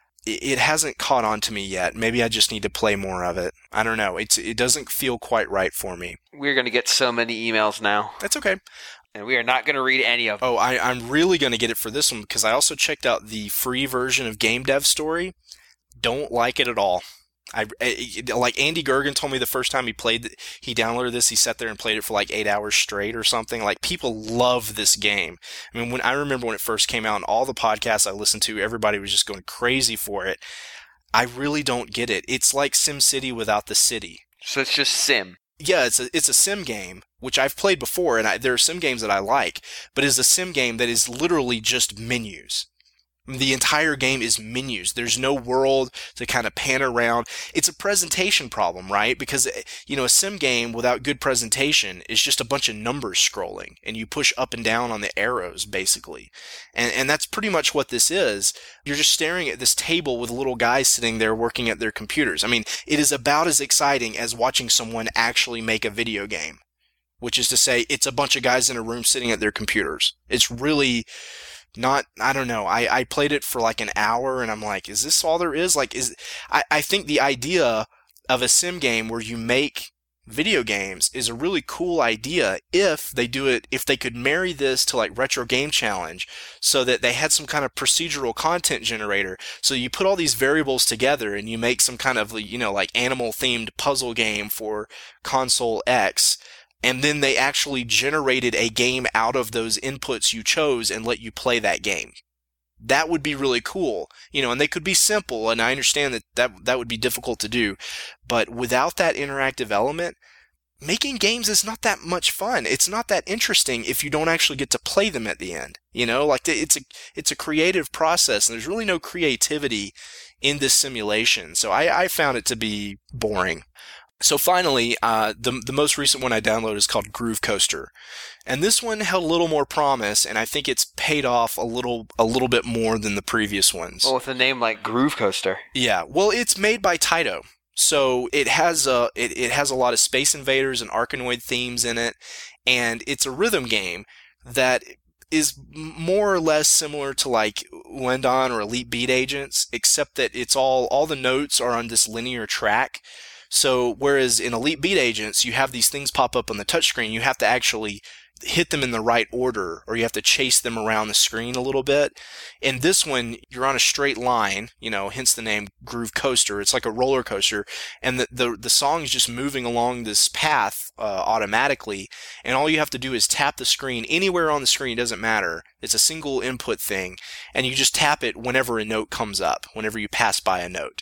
it hasn't caught on to me yet. Maybe I just need to play more of it. I don't know. It's it doesn't feel quite right for me. We're going to get so many emails now. That's okay. And we are not going to read any of them. Oh, I, I'm really going to get it for this one because I also checked out the free version of Game Dev Story. Don't like it at all. I, I like Andy Gergen told me the first time he played, he downloaded this, he sat there and played it for like eight hours straight or something. Like, people love this game. I mean, when I remember when it first came out, and all the podcasts I listened to, everybody was just going crazy for it. I really don't get it. It's like SimCity without the city. So it's just Sim. Yeah, it's a it's a sim game, which I've played before, and I, there are sim games that I like, but it's a sim game that is literally just menus. The entire game is menus. There's no world to kind of pan around. It's a presentation problem, right? Because, you know, a sim game without good presentation is just a bunch of numbers scrolling, and you push up and down on the arrows, basically. And and that's pretty much what this is. You're just staring at this table with little guys sitting there working at their computers. I mean, it is about as exciting as watching someone actually make a video game, which is to say, it's a bunch of guys in a room sitting at their computers. It's really not, I don't know. I, I played it for like an hour and I'm like, is this all there is? Like, is, I, I think the idea of a sim game where you make video games is a really cool idea if they do it, if they could marry this to like Retro Game Challenge so that they had some kind of procedural content generator. So you put all these variables together and you make some kind of, you know, like animal themed puzzle game for console X. And then they actually generated a game out of those inputs you chose and let you play that game. That would be really cool, you know, and they could be simple, and I understand that that, that would be difficult to do. But without that interactive element, making games is not that much fun. It's not that interesting if you don't actually get to play them at the end. You know, like it's a, it's a creative process, and there's really no creativity in this simulation. So I, I found it to be boring. So finally, uh, the the most recent one I downloaded is called Groove Coaster, and this one held a little more promise, and I think it's paid off a little a little bit more than the previous ones. Well, with a name like Groove Coaster. Yeah, well, it's made by Taito, so it has a it, it has a lot of Space Invaders and Arkanoid themes in it, and it's a rhythm game that is more or less similar to like Wendon or Elite Beat Agents, except that it's all all the notes are on this linear track. So whereas in Elite Beat Agents, you have these things pop up on the touchscreen, you have to actually hit them in the right order, or you have to chase them around the screen a little bit. In this one, you're on a straight line, you know, hence the name Groove Coaster. It's like a roller coaster, and the the, the song is just moving along this path uh, automatically, and all you have to do is tap the screen anywhere on the screen, doesn't matter. It's a single input thing, and you just tap it whenever a note comes up, whenever you pass by a note.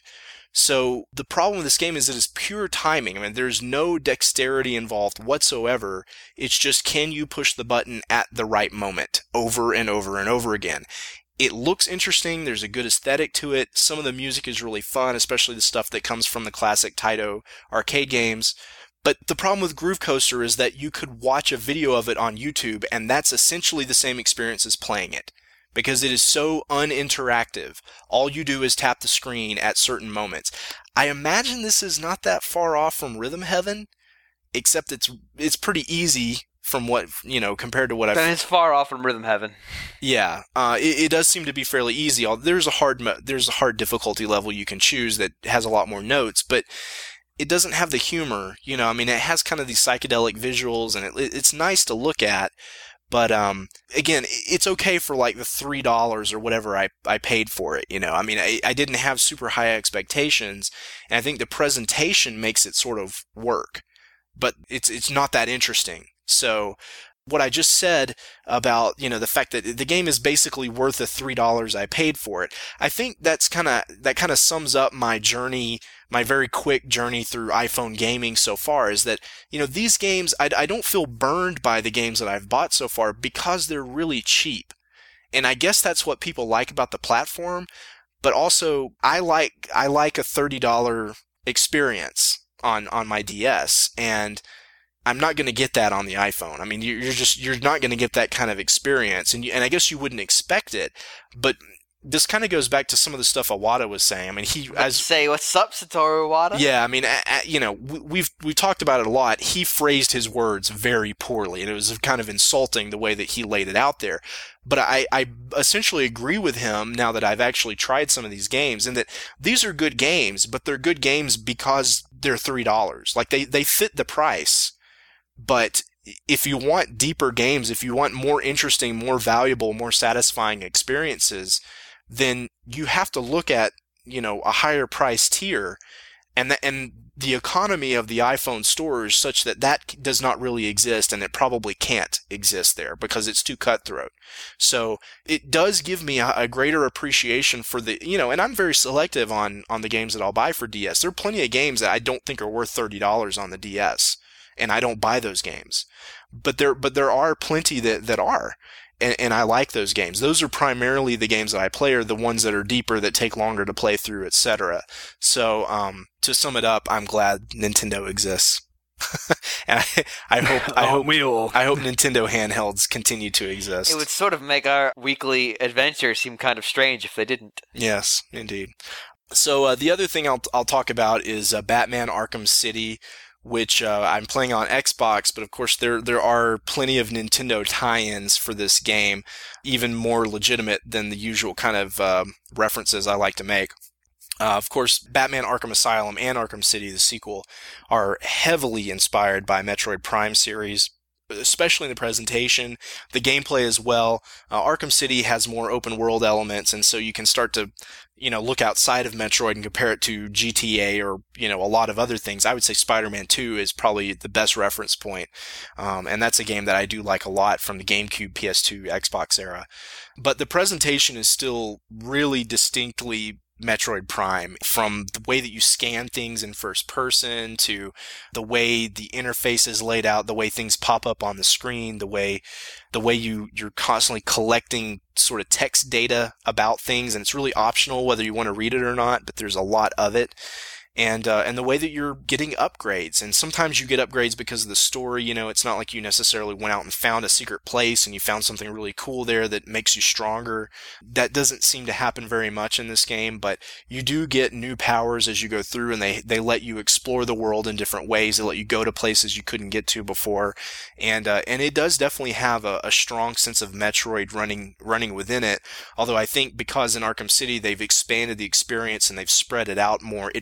So the problem with this game is it is pure timing. I mean, there's no dexterity involved whatsoever. It's just, can you push the button at the right moment over and over and over again? It looks interesting. There's a good aesthetic to it. Some of the music is really fun, especially the stuff that comes from the classic Taito arcade games. But the problem with Groove Coaster is that you could watch a video of it on YouTube, and that's essentially the same experience as playing it, because it is so uninteractive. All you do is tap the screen at certain moments. I imagine this is not that far off from Rhythm Heaven, except it's it's pretty easy from what, you know, compared to what I've... Then it's far off from Rhythm Heaven. Yeah, uh, it, it does seem to be fairly easy. There's a hard mo- there's a hard difficulty level you can choose that has a lot more notes, but it doesn't have the humor. You know, I mean, it has kind of these psychedelic visuals, and it, it's nice to look at. But, um, again, it's okay for like the three dollars or whatever I, I paid for it, you know. I mean, I, I didn't have super high expectations, and I think the presentation makes it sort of work. But it's it's not that interesting. So what I just said about, you know, the fact that the game is basically worth the three dollars I paid for it, I think that's kind of that kind of sums up my journey, my very quick journey through iPhone gaming so far, is that, you know, these games, I, I don't feel burned by the games that I've bought so far because they're really cheap. And I guess that's what people like about the platform, but also I like I like a thirty dollars experience on, on my D S, and I'm not going to get that on the iPhone. I mean, you're just you're not going to get that kind of experience, and you, and I guess you wouldn't expect it. But this kind of goes back to some of the stuff Iwata was saying. I mean, he as say, "What's up, Satoru Iwata?" Yeah, I mean, a, a, you know, we, we've we've talked about it a lot. He phrased his words very poorly, and it was kind of insulting the way that he laid it out there. But I, I essentially agree with him now that I've actually tried some of these games, and that these are good games, but they're good games because they're three dollars. Like they they fit the price. But if you want deeper games, if you want more interesting, more valuable, more satisfying experiences, then you have to look at, you know, a higher price tier. And the, and the economy of the iPhone store is such that that does not really exist, and it probably can't exist there because it's too cutthroat. So it does give me a, a greater appreciation for the, you know, and I'm very selective on, on the games that I'll buy for D S. There are plenty of games that I don't think are worth thirty dollars on the D S. And I don't buy those games, but there, but there are plenty that, that are, and, and I like those games. Those are primarily the games that I play, are the ones that are deeper, that take longer to play through, et cetera. So, um, to sum it up, I'm glad Nintendo exists, and I, I hope, I hope we all, I hope Nintendo handhelds continue to exist. It would sort of make our weekly adventure seem kind of strange if they didn't. Yes, indeed. So uh, the other thing I'll I'll talk about is uh, Batman Arkham City, which uh, I'm playing on Xbox, but of course there there are plenty of Nintendo tie-ins for this game, even more legitimate than the usual kind of uh, references I like to make. Uh, of course, Batman Arkham Asylum and Arkham City, the sequel, are heavily inspired by Metroid Prime series, especially in the presentation, the gameplay as well. Uh, Arkham City has more open world elements, and so you can start to, you know, look outside of Metroid and compare it to G T A or, you know, a lot of other things. I would say Spider-Man two is probably the best reference point. Um, and that's a game that I do like a lot from the GameCube, P S two, Xbox era. But the presentation is still really distinctly Metroid Prime, from the way that you scan things in first person to the way the interface is laid out, the way things pop up on the screen, the way the way you, you're constantly collecting sort of text data about things, and it's really optional whether you want to read it or not, but there's a lot of it. And uh, and the way that you're getting upgrades, and sometimes you get upgrades because of the story. You know, it's not like you necessarily went out and found a secret place and you found something really cool there that makes you stronger. That doesn't seem to happen very much in this game, but you do get new powers as you go through, and they, they let you explore the world in different ways. They let you go to places you couldn't get to before, and uh, and it does definitely have a, a strong sense of Metroid running running within it. Although I think because in Arkham City they've expanded the experience and they've spread it out more, it feels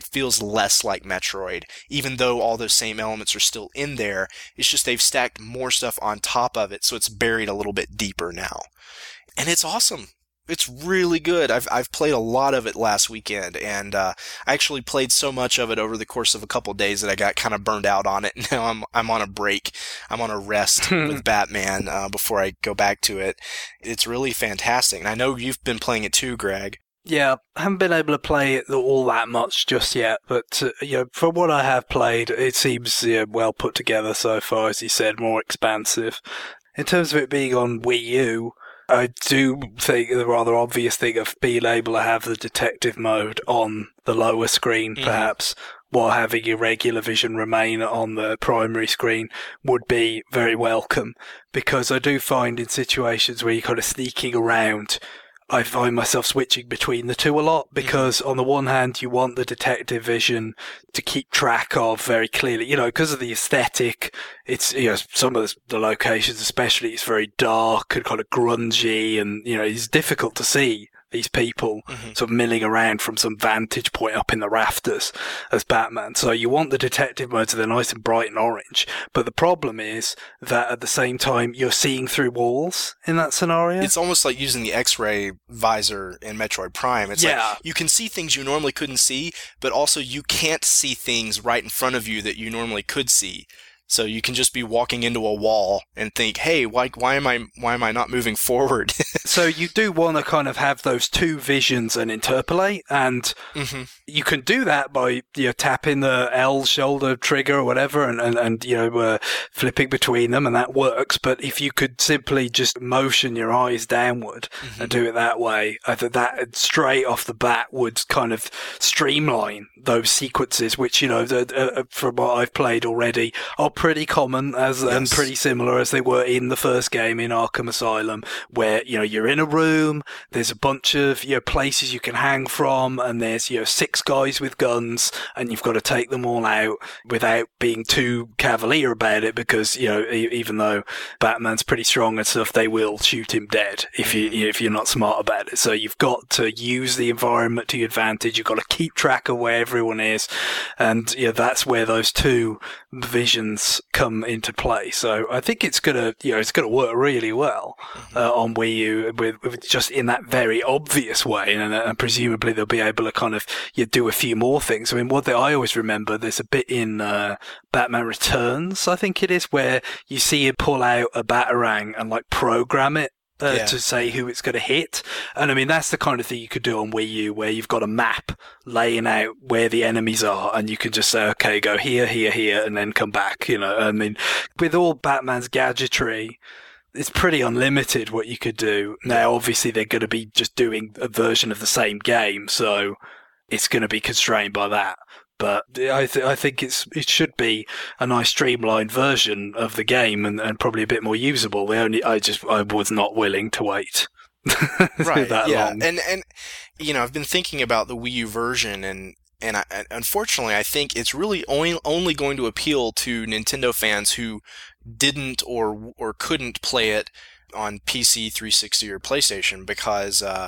less like Metroid, even though all those same elements are still in there. It's just they've stacked more stuff on top of it, so it's buried a little bit deeper now. And it's awesome. It's really good. I've I've played a lot of it last weekend, and uh, I actually played so much of it over the course of a couple of days that I got kind of burned out on it. Now I'm I'm on a break. I'm on a rest with Batman uh, before I go back to it. It's really fantastic. And I know you've been playing it too, Greg. Yeah, I haven't been able to play it all that much just yet, but uh, you know, from what I have played, it seems you know, well put together so far, as you said, more expansive. In terms of it being on Wii U, I do think the rather obvious thing of being able to have the detective mode on the lower screen, mm. perhaps, while having your regular vision remain on the primary screen would be very welcome, because I do find in situations where you're kind of sneaking around, I find myself switching between the two a lot, because mm-hmm. on the one hand, you want the detective vision to keep track of very clearly, you know, because of the aesthetic. It's, you know, some of the locations especially, it's very dark and kind of grungy, and, you know, it's difficult to see these people mm-hmm. sort of milling around from some vantage point up in the rafters as Batman. So you want the detective mode so they're nice and bright and orange. But the problem is that at the same time, you're seeing through walls in that scenario. It's almost like using the X-ray visor in Metroid Prime. It's yeah. like you can see things you normally couldn't see, but also you can't see things right in front of you that you normally could see. So you can just be walking into a wall and think, "Hey, why why am I why am I not moving forward?" So you do want to kind of have those two visions and interpolate, and mm-hmm. you can do that by you know tapping the L shoulder trigger or whatever, and and, and you know uh, flipping between them, and that works. But if you could simply just motion your eyes downward mm-hmm. and do it that way, I think that straight off the bat would kind of streamline those sequences, which you know the, uh, from what I've played already are pretty common as yes. and pretty similar as they were in the first game in Arkham Asylum, where you know you're in a room, there's a bunch of you know places you can hang from, and there's you know six guys with guns, and you've got to take them all out without being too cavalier about it, because you know e- even though Batman's pretty strong and stuff, they will shoot him dead if you if you're not smart about it. So you've got to use the environment to your advantage. You've got to keep track of where everyone is, and you know that's where those two visions come into play. So I think it's gonna, you know, it's gonna work really well uh, on Wii U with, with just in that very obvious way, and, and presumably they'll be able to kind of you know, do a few more things. I mean, what they, I always remember, there's a bit in uh, Batman Returns, I think it is, where you see him pull out a Batarang and like program it. Uh, yeah. to say who it's going to hit. And I mean, that's the kind of thing you could do on Wii U, where you've got a map laying out where the enemies are, and you can just say, okay, go here, here, here, and then come back, you know. I mean, with all Batman's gadgetry, it's pretty unlimited what you could do. Now, obviously, they're going to be just doing a version of the same game, so it's going to be constrained by that. But I, th- I think it's it should be a nice streamlined version of the game, and, and probably a bit more usable. The only I just I was not willing to wait right, that yeah. long. And and you know I've been thinking about the Wii U version, and and I, unfortunately I think it's really only only going to appeal to Nintendo fans who didn't or or couldn't play it on P C, three sixty, or PlayStation, because. Uh,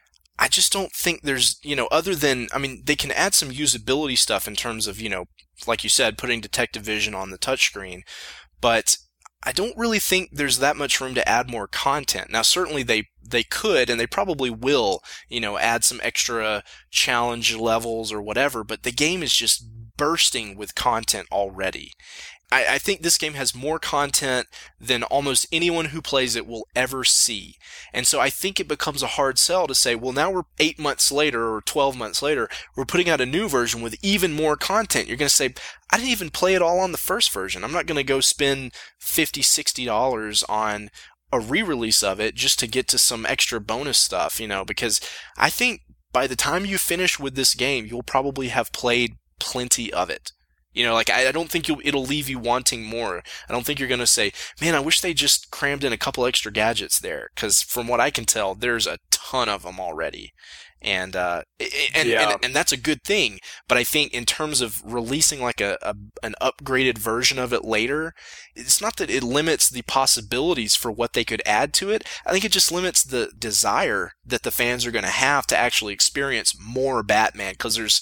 I just don't think there's, you know, other than, I mean, they can add some usability stuff in terms of, you know, like you said, putting detective vision on the touchscreen, but I don't really think there's that much room to add more content. Now, certainly they, they could, and they probably will, you know, add some extra challenge levels or whatever, but the game is just bursting with content already. I, I think this game has more content than almost anyone who plays it will ever see. And so I think it becomes a hard sell to say, well, now we're eight months later or twelve months later, we're putting out a new version with even more content. You're going to say, I didn't even play it all on the first version. I'm not going to go spend fifty dollars, sixty dollars on a re-release of it just to get to some extra bonus stuff, you know, because I think by the time you finish with this game, you'll probably have played plenty of it. You know, like, I, I don't think you'll, it'll leave you wanting more. I don't think you're going to say, man, I wish they just crammed in a couple extra gadgets there. Because from what I can tell, there's a ton of them already. And, uh, and, yeah. and, and that's a good thing. But I think in terms of releasing like a, a, an upgraded version of it later, it's not that it limits the possibilities for what they could add to it. I think it just limits the desire that the fans are going to have to actually experience more Batman. Because there's,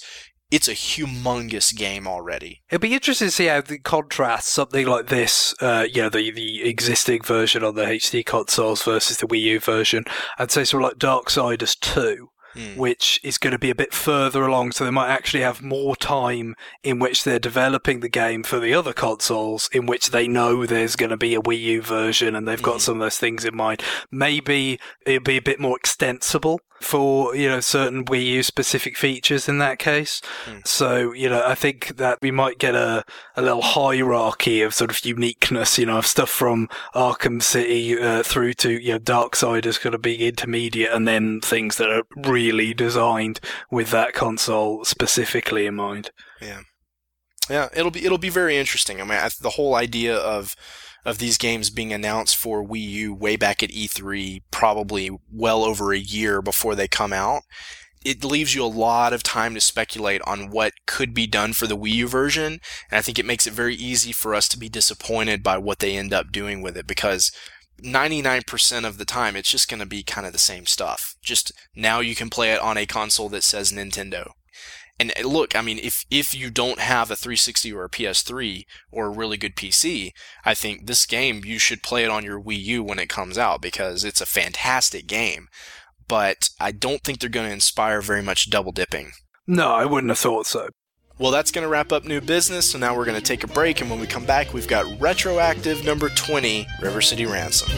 it's a humongous game already. It'll be interesting to see how the contrast something like this, uh, you know, the, the existing version on the H D consoles versus the Wii U version. I'd say something like Darksiders two. Mm. Which is going to be a bit further along, so they might actually have more time in which they're developing the game for the other consoles, in which they know there's going to be a Wii U version and they've got mm. some of those things in mind. Maybe it'll be a bit more extensible for, you know, certain Wii U specific features in that case. Mm. So, you know, I think that we might get a, a little hierarchy of sort of uniqueness, you know, of stuff from Arkham City uh, through to, you know, Darksiders going to be intermediate, and then things that are really designed with that console specifically in mind. Yeah. Yeah, it'll be it'll be very interesting. I mean, I, the whole idea of of these games being announced for Wii U way back at E three, probably well over a year before they come out, it leaves you a lot of time to speculate on what could be done for the Wii U version, and I think it makes it very easy for us to be disappointed by what they end up doing with it, because ninety-nine percent of the time it's just going to be kind of the same stuff. Just now you can play it on a console that says Nintendo. And look, I mean, if if you don't have a three sixty or a P S three or a really good P C, I think this game, you should play it on your Wii U when it comes out, because it's a fantastic game. But I don't think they're going to inspire very much double dipping. No, I wouldn't have thought so. Well, that's going to wrap up new business, so now we're going to take a break, and when we come back, we've got retroactive number twenty, River City Ransom.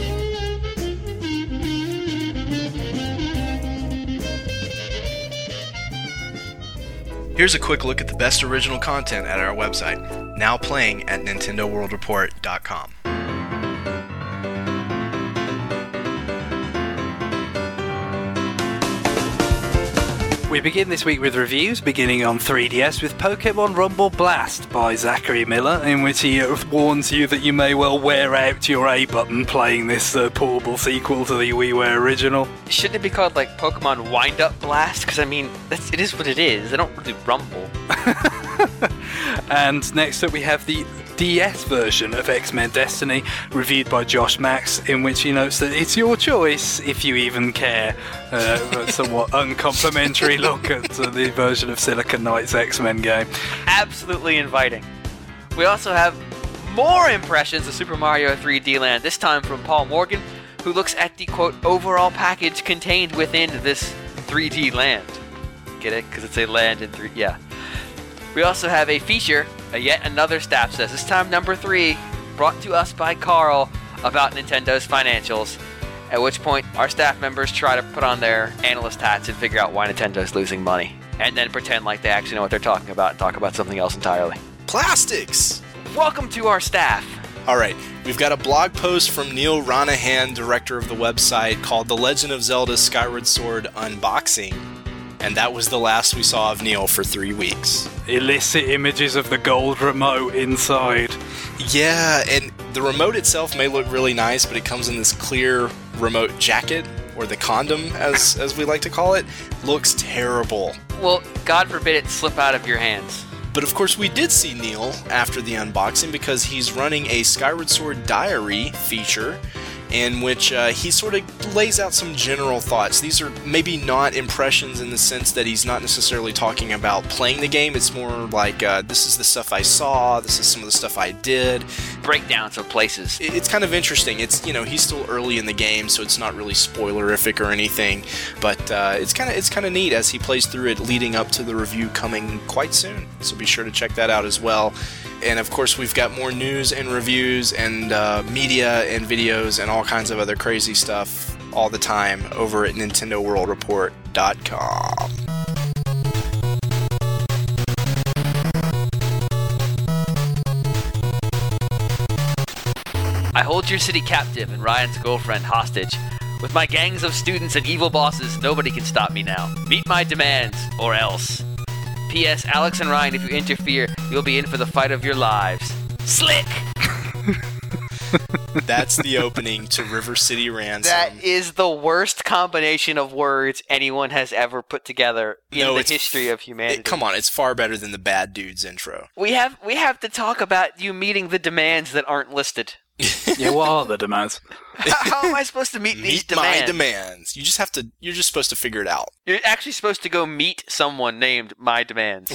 Here's a quick look at the best original content at our website, now playing at Nintendo World Report dot com. We begin this week with reviews, beginning on three D S with Pokemon Rumble Blast by Zachary Miller, in which he warns you that you may well wear out your A button playing this uh, portable sequel to the WiiWare original. Shouldn't it be called, like, Pokemon Wind-Up Blast? Because, I mean, that's, it is what it is. They don't really rumble. And next up we have the D S version of X-Men Destiny, reviewed by Josh Max, in which he notes that it's your choice if you even care. Uh, a somewhat uncomplimentary look at uh, the version of Silicon Knight's X-Men game. Absolutely inviting. We also have more impressions of Super Mario three D Land, this time from Paul Morgan, who looks at the, quote, overall package contained within this three D land. Get it? Because it's a land in three... Yeah. We also have a feature, a yet another staff says, this time number three, brought to us by Carl, about Nintendo's financials, at which point our staff members try to put on their analyst hats and figure out why Nintendo's losing money, and then pretend like they actually know what they're talking about and talk about something else entirely. Plastics! Welcome to our staff. All right, we've got a blog post from Neil Ranahan, director of the website, called The Legend of Zelda Skyward Sword Unboxing. And that was the last we saw of Neil for three weeks. Illicit images of the gold remote inside. Yeah, and the remote itself may look really nice, but it comes in this clear remote jacket, or the condom, as as we like to call it. Looks terrible. Well, God forbid it slip out of your hands. But of course we did see Neil after the unboxing, because he's running a Skyward Sword Diary feature, in which uh, he sort of lays out some general thoughts. These are maybe not impressions in the sense that he's not necessarily talking about playing the game. It's more like, uh, this is the stuff I saw, this is some of the stuff I did. Breakdowns of places. It's kind of interesting. It's, you know, he's still early in the game, so it's not really spoilerific or anything, but uh, it's kind of it's kind of neat as he plays through it leading up to the review coming quite soon. So be sure to check that out as well. And of course, we've got more news and reviews and uh, media and videos and all kinds of other crazy stuff all the time over at Nintendo World Report dot com. I hold your city captive and Ryan's girlfriend hostage. With my gangs of students and evil bosses, nobody can stop me now. Meet my demands, or else. P S. Alex and Ryan, if you interfere, you'll be in for the fight of your lives. Slick! That's the opening to River City Ransom. That is the worst combination of words anyone has ever put together in no, the history of humanity. It, come on, it's far better than the Bad Dudes intro. We have we have to talk about you meeting the demands that aren't listed. Yeah, what are the demands? How, how am I supposed to meet, meet these my demands? demands. You just have to. You're just supposed to figure it out. You're actually supposed to go meet someone named My Demands.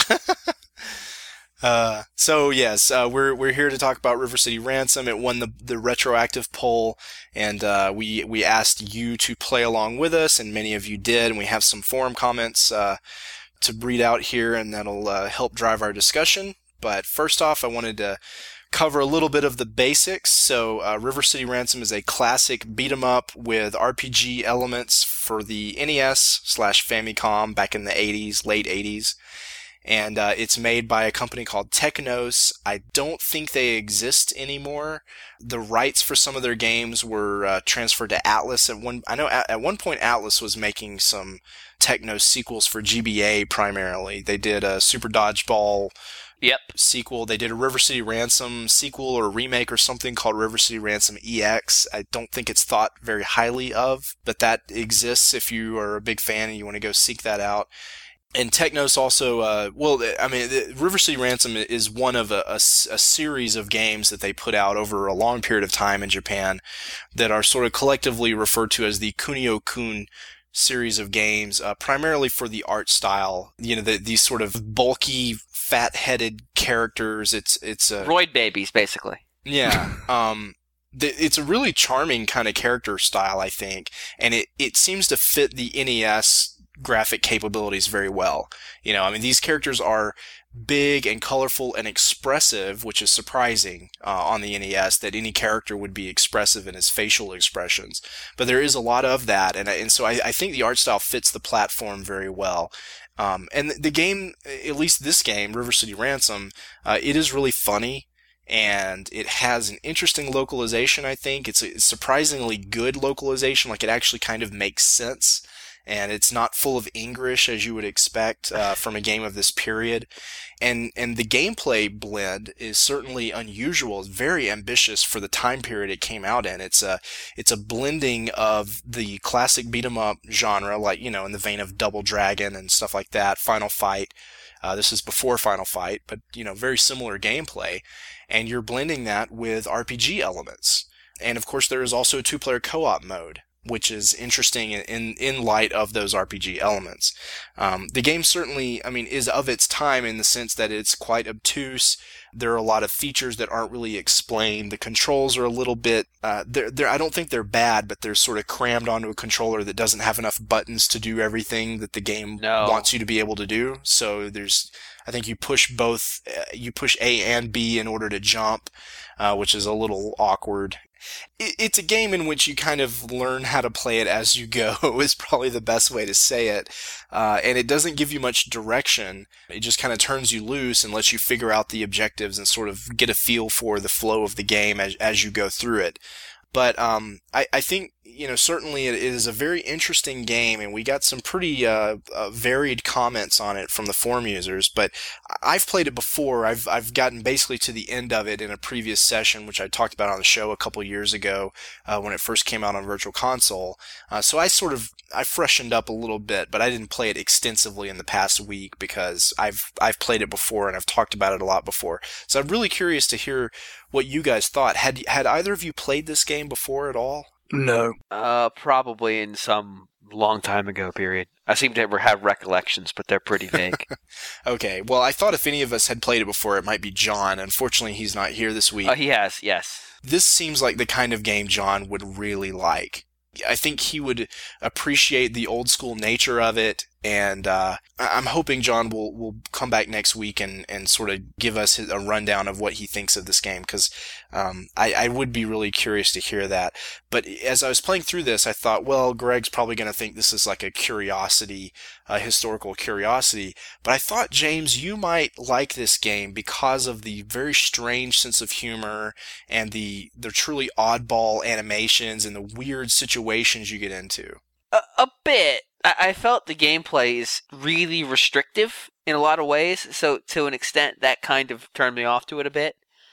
Uh, so yes, uh, we're we're here to talk about River City Ransom. It won the the retroactive poll, and uh, we we asked you to play along with us, and many of you did. And we have some forum comments uh, to read out here, and that'll uh, help drive our discussion. But first off, I wanted to cover a little bit of the basics. So uh, River City Ransom is a classic beat 'em up with R P G elements for the N E S slash Famicom back in the eighties, late eighties. And uh, it's made by a company called Technos. I don't think they exist anymore. The rights for some of their games were uh, transferred to Atlas. At one, I know at, at one point Atlas was making some Technos sequels for G B A primarily. They did a Super Dodgeball Yep. sequel. They did a River City Ransom sequel or remake or something called River City Ransom E X. I don't think it's thought very highly of, but that exists if you are a big fan and you want to go seek that out. And Technos also, uh, well, I mean, the, River City Ransom is one of a, a, a series of games that they put out over a long period of time in Japan that are sort of collectively referred to as the Kunio-kun series of games, uh, primarily for the art style. You know, the, these sort of bulky, fat-headed characters. It's it's a Roid babies, basically. yeah. Um, the, it's a really charming kind of character style, I think, and it it seems to fit the N E S graphic capabilities very well. You know, I mean, these characters are big and colorful and expressive, which is surprising uh, on the N E S that any character would be expressive in his facial expressions. But there is a lot of that, and and so I, I think the art style fits the platform very well. Um, and the game, at least this game, River City Ransom, uh, it is really funny. And it has an interesting localization, I think. It's a surprisingly good localization, like it actually kind of makes sense. And it's not full of English as you would expect uh, from a game of this period. And and the gameplay blend is certainly unusual. It's very ambitious for the time period it came out in. It's a it's a blending of the classic beat 'em up genre, like, you know, in the vein of Double Dragon and stuff like that, Final Fight. Uh, this is before Final Fight, but, you know, very similar gameplay. And you're blending that with R P G elements. And of course, there is also a two-player co-op mode, which is interesting in, in, in light of those R P G elements. Um, the game certainly, I mean, is of its time in the sense that it's quite obtuse. There are a lot of features that aren't really explained. The controls are a little bit, uh, they're, they're, I don't think they're bad, but they're sort of crammed onto a controller that doesn't have enough buttons to do everything that the game No. wants you to be able to do. So there's, I think you push both, uh, you push A and B in order to jump, uh, which is a little awkward. It's a game in which you kind of learn how to play it as you go is probably the best way to say it. Uh, and it doesn't give you much direction. It just kind of turns you loose and lets you figure out the objectives and sort of get a feel for the flow of the game as, as you go through it. But um, I, I think, you know, certainly it is a very interesting game, and we got some pretty uh, uh, varied comments on it from the forum users. But I've played it before. I've I've gotten basically to the end of it in a previous session, which I talked about on the show a couple years ago uh, when it first came out on Virtual Console. Uh, so I sort of I freshened up a little bit, but I didn't play it extensively in the past week because I've I've played it before and I've talked about it a lot before. So I'm really curious to hear what you guys thought. Had had either of you played this game before at all? No. Uh, probably in some long time ago period. I seem to ever have recollections, but they're pretty vague. Okay, well, I thought if any of us had played it before, it might be John. Unfortunately, he's not here this week. Uh, he has, yes. This seems like the kind of game John would really like. I think he would appreciate the old school nature of it, and uh, I'm hoping John will, will come back next week and, and sort of give us a rundown of what he thinks of this game, because um, I, I would be really curious to hear that. But as I was playing through this, I thought, well, Greg's probably going to think this is like a curiosity, a historical curiosity. But I thought, James, you might like this game because of the very strange sense of humor and the, the truly oddball animations and the weird situations you get into. A, a bit. I, I felt the gameplay is really restrictive in a lot of ways, so to an extent that kind of turned me off to it a bit.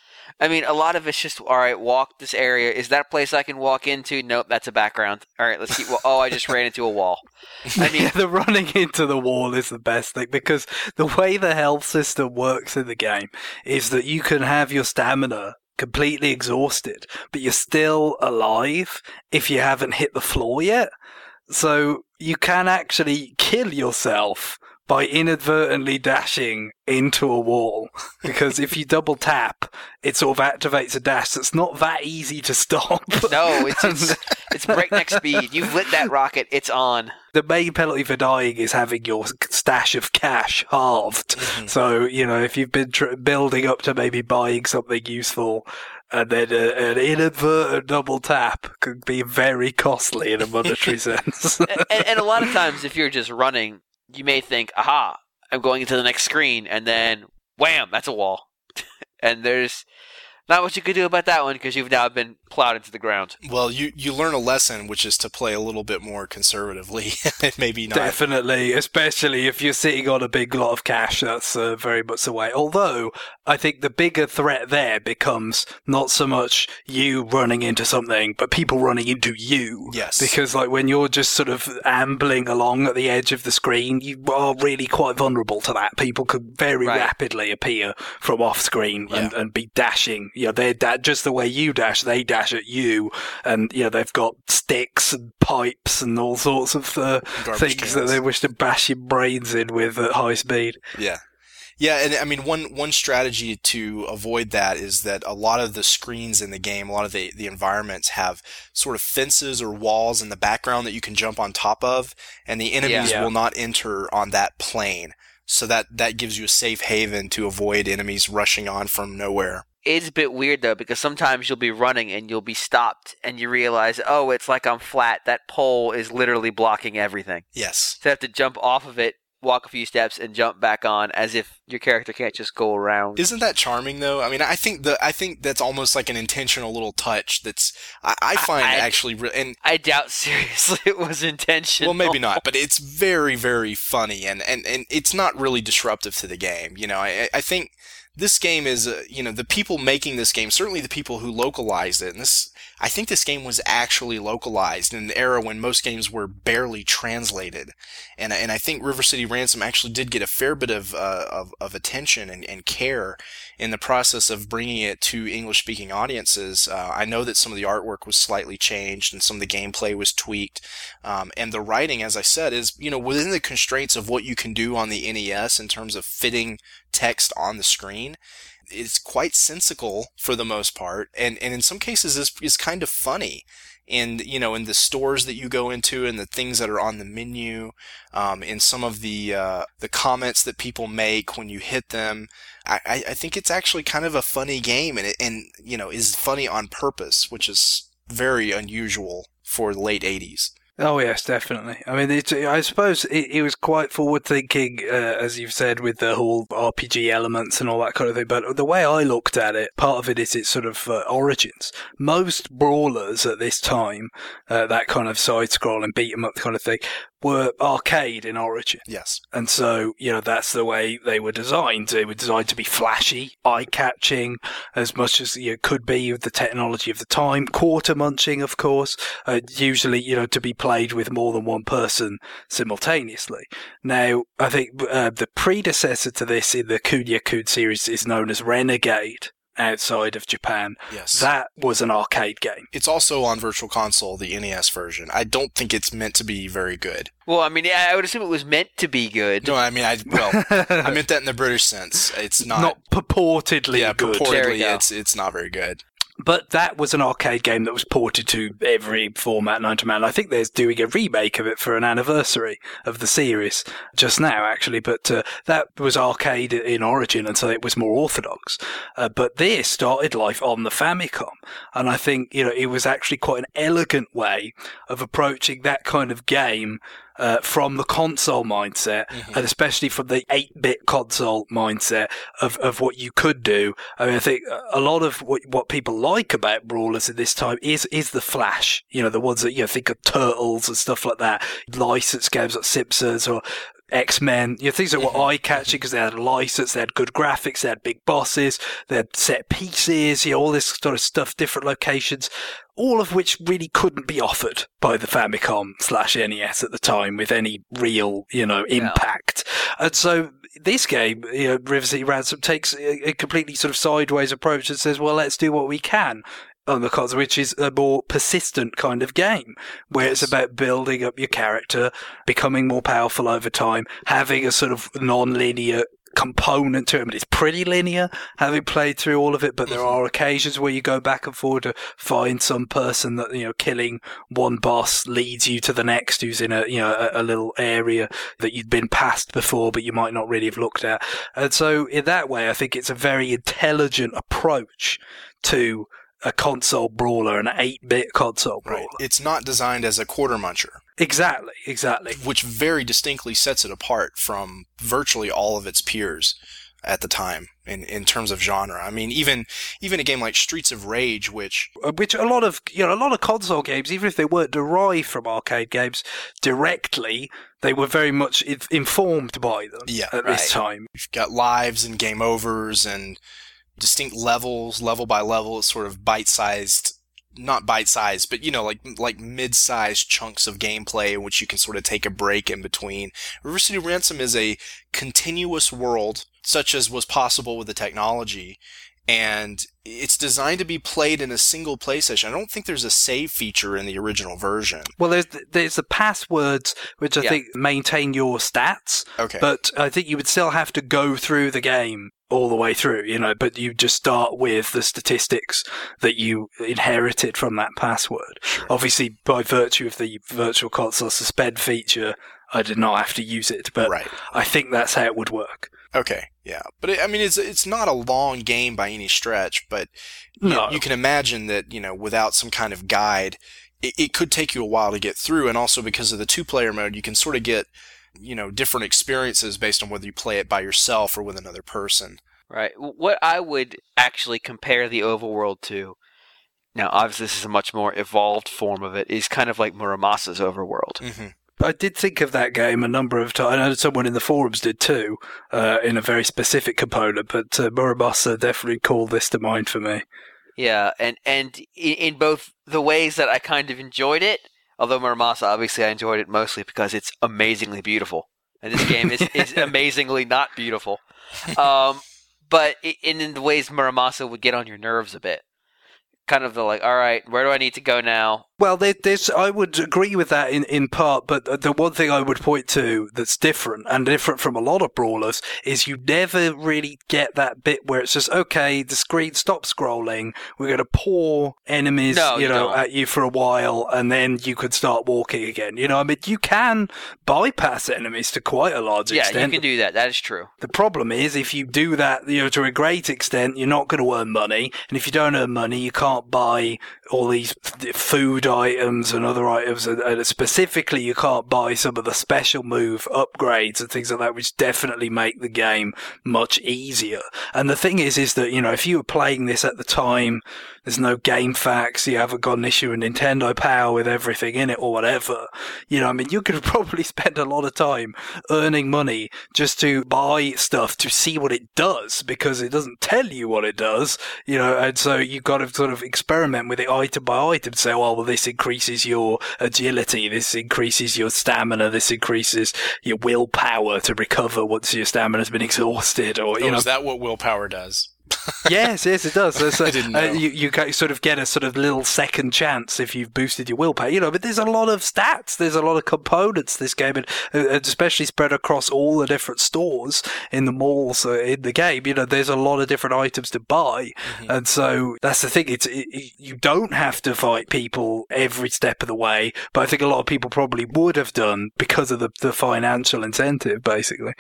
I mean, a lot of it's just, all right, walk this area. Is that a place I can walk into? Nope, that's a background. All right, let's keep, well, oh, I just ran into a wall. I mean, yeah, the running into the wall is the best thing, because the way the health system works in the game is that you can have your stamina completely exhausted, but you're still alive if you haven't hit the floor yet. So you can actually kill yourself by inadvertently dashing into a wall, because if you double tap, it sort of activates a dash that's not that easy to stop. No, it's it's, it's breakneck speed. You've lit that rocket, it's on. The main penalty for dying is having your stash of cash halved. Mm-hmm. So, you know, if you've been tr- building up to maybe buying something useful, and then a, an inadvertent double tap could be very costly in a monetary sense. and, and a lot of times, if you're just running, you may think, aha, I'm going into the next screen, and then, wham, that's a wall. And there's not much you could do about that one because you've now been plowed into the ground. Well, you, you learn a lesson, which is to play a little bit more conservatively. Maybe not. Definitely, especially if you're sitting on a big lot of cash. That's uh, very much the way. Although, I think the bigger threat there becomes not so much you running into something, but people running into you. Yes. Because like when you're just sort of ambling along at the edge of the screen, you are really quite vulnerable to that. People could very right. rapidly appear from off screen and, yeah. and be dashing. You know, they're da- just the way you dash, they dash at you, and you know they've got sticks and pipes and all sorts of uh, things cans. that they wish to bash your brains in with at high speed. Yeah. Yeah, and I mean, one one strategy to avoid that is that a lot of the screens in the game, a lot of the, the environments have sort of fences or walls in the background that you can jump on top of, and the enemies yeah. will not enter on that plane. So that, that gives you a safe haven to avoid enemies rushing on from nowhere. It's a bit weird, though, because sometimes you'll be running and you'll be stopped and you realize, oh, it's like I'm flat. That pole is literally blocking everything. Yes. So you have to jump off of it, walk a few steps, and jump back on as if your character can't just go around. Isn't that charming, though? I mean, I think the I think that's almost like an intentional little touch that's, I, I find I, actually... Re- and I doubt seriously it was intentional. Well, maybe not, but it's very, very funny, and, and, and it's not really disruptive to the game. You know, I, I think... This game is, uh, you know, the people making this game, certainly the people who localized it, and this, I think this game was actually localized in an era when most games were barely translated. And, and I think River City Ransom actually did get a fair bit of, uh, of, of attention and, and care in the process of bringing it to English-speaking audiences. Uh, I know that some of the artwork was slightly changed and some of the gameplay was tweaked. Um, and the writing, as I said, is, you know, within the constraints of what you can do on the N E S in terms of fitting text on the screen. It's quite sensical for the most part, and, and in some cases is is kind of funny. And, you know, in the stores that you go into and the things that are on the menu, um, in some of the uh, the comments that people make when you hit them, I, I think it's actually kind of a funny game, and, it, and you know, is funny on purpose, which is very unusual for the late eighties. Oh yes, definitely. I mean, it, I suppose it, it was quite forward-thinking, uh, as you've said, with the whole R P G elements and all that kind of thing. But the way I looked at it, part of it is its sort of uh, origins. Most brawlers at this time, uh, that kind of side-scrolling beat-em-up kind of thing, were arcade in origin. Yes. And so, you know, that's the way they were designed. They were designed to be flashy, eye-catching, as much as you know, could be with the technology of the time. Quarter-munching, of course, uh, usually, you know, to be played with more than one person simultaneously. Now, I think uh, the predecessor to this in the Kunio-kun series is known as Renegade. Outside of Japan. Yes. That was an arcade game. It's also on Virtual Console, the N E S version. I don't think it's meant to be very good. Well, I mean, I would assume it was meant to be good. No, I mean, I well, I meant that in the British sense. It's not... Not purportedly yeah, good. purportedly it's, it's not very good. But that was an arcade game that was ported to every format known to man. I think there's doing a remake of it for an anniversary of the series just now, actually. But uh, that was arcade in origin, and so it was more orthodox. Uh, but this started life on the Famicom, and I think you know it was actually quite an elegant way of approaching that kind of game. Uh, from the console mindset, mm-hmm. and especially from the eight-bit console mindset of, of what you could do. I mean, I think a lot of what, what people like about brawlers at this time is is the flash. You know, the ones that you know, think of Turtles and stuff like that, licensed games like Simpsons or X-Men, you know, things that were eye-catching because they had a license, they had good graphics, they had big bosses, they had set pieces, you know, all this sort of stuff, different locations, all of which really couldn't be offered by the Famicom slash N E S at the time with any real, you know, impact. Yeah. And so, this game, you know, River City Ransom takes a, a completely sort of sideways approach and says, well, let's do what we can on the console, which is a more persistent kind of game, where yes. it's about building up your character, becoming more powerful over time, having a sort of non-linear component to it. I mean, it's pretty linear, having played through all of it, but there are occasions where you go back and forward to find some person that, you know, killing one boss leads you to the next who's in a, you know, a, a little area that you'd been past before, but you might not really have looked at. And so in that way, I think it's a very intelligent approach to a console brawler, an eight-bit console brawler. Right. It's not designed as a quarter muncher. Exactly, exactly. Which very distinctly sets it apart from virtually all of its peers at the time in, in terms of genre. I mean, even even a game like Streets of Rage, which which a lot of you know a lot of console games, even if they weren't derived from arcade games directly, they were very much informed by them yeah, at right. this time. You've got lives and game overs and distinct levels, level by level. It's sort of bite-sized, not bite-sized, but, you know, like like mid-sized chunks of gameplay in which you can sort of take a break in between. River City Ransom is a continuous world, such as was possible with the technology, and it's designed to be played in a single play session. I don't think there's a save feature in the original version. Well, there's the, there's the passwords, which I yeah. think maintain your stats, okay. but I think you would still have to go through the game all the way through, you know, but you just start with the statistics that you inherited from that password. Sure. Obviously, by virtue of the Virtual Console suspend feature, I did not have to use it, but right. I think that's how it would work. Okay, yeah. But, it, I mean, it's it's not a long game by any stretch, but no. you, you can imagine that, you know, without some kind of guide, it, it could take you a while to get through, and also because of the two-player mode, you can sort of get, you know, different experiences based on whether you play it by yourself or with another person. Right. What I would actually compare the overworld to, now obviously this is a much more evolved form of it, is kind of like Muramasa's overworld. Mm-hmm. I did think of that game a number of times. I know someone in the forums did too, uh, in a very specific component, but uh, Muramasa definitely called this to mind for me. Yeah, and, and in, in both the ways that I kind of enjoyed it, although Muramasa, obviously I enjoyed it mostly because it's amazingly beautiful. And this game is, is amazingly not beautiful. Um, but in, in the ways Muramasa would get on your nerves a bit. Kind of the like, all right, where do I need to go now? Well, there, there's, I would agree with that in, in part, but the one thing I would point to that's different, and different from a lot of brawlers, is you never really get that bit where it's just, okay, the screen stops scrolling, we're going to pour enemies, no, you, you know, don't. at you for a while, and then you could start walking again. You know, I mean, you can bypass enemies to quite a large yeah, extent. Yeah, you can do that. That is true. The problem is, if you do that, you know, to a great extent, you're not going to earn money, and if you don't earn money, you can't buy all these food items and other items, and specifically you can't buy some of the special move upgrades and things like that, which definitely make the game much easier. And the thing is, is that, you know, if you were playing this at the time, there's no game facts, you haven't got an issue with Nintendo Power with everything in it or whatever, you know, I mean, you could probably spend a lot of time earning money just to buy stuff to see what it does, because it doesn't tell you what it does, you know, and so you've got to sort of experiment with it item by item, say, oh, well, this increases your agility, this increases your stamina, this increases your willpower to recover once your stamina's been exhausted, or, you oh, know. Is that what willpower does? yes, yes, it does. So, so, I didn't know. Uh, you, you sort of get a sort of little second chance if you've boosted your willpower, you know, but there's a lot of stats, there's a lot of components this game, and, and especially spread across all the different stores in the malls uh, in the game, you know, there's a lot of different items to buy, mm-hmm. and so that's the thing, it's it, you don't have to fight people every step of the way, but I think a lot of people probably would have done because of the, the financial incentive, basically.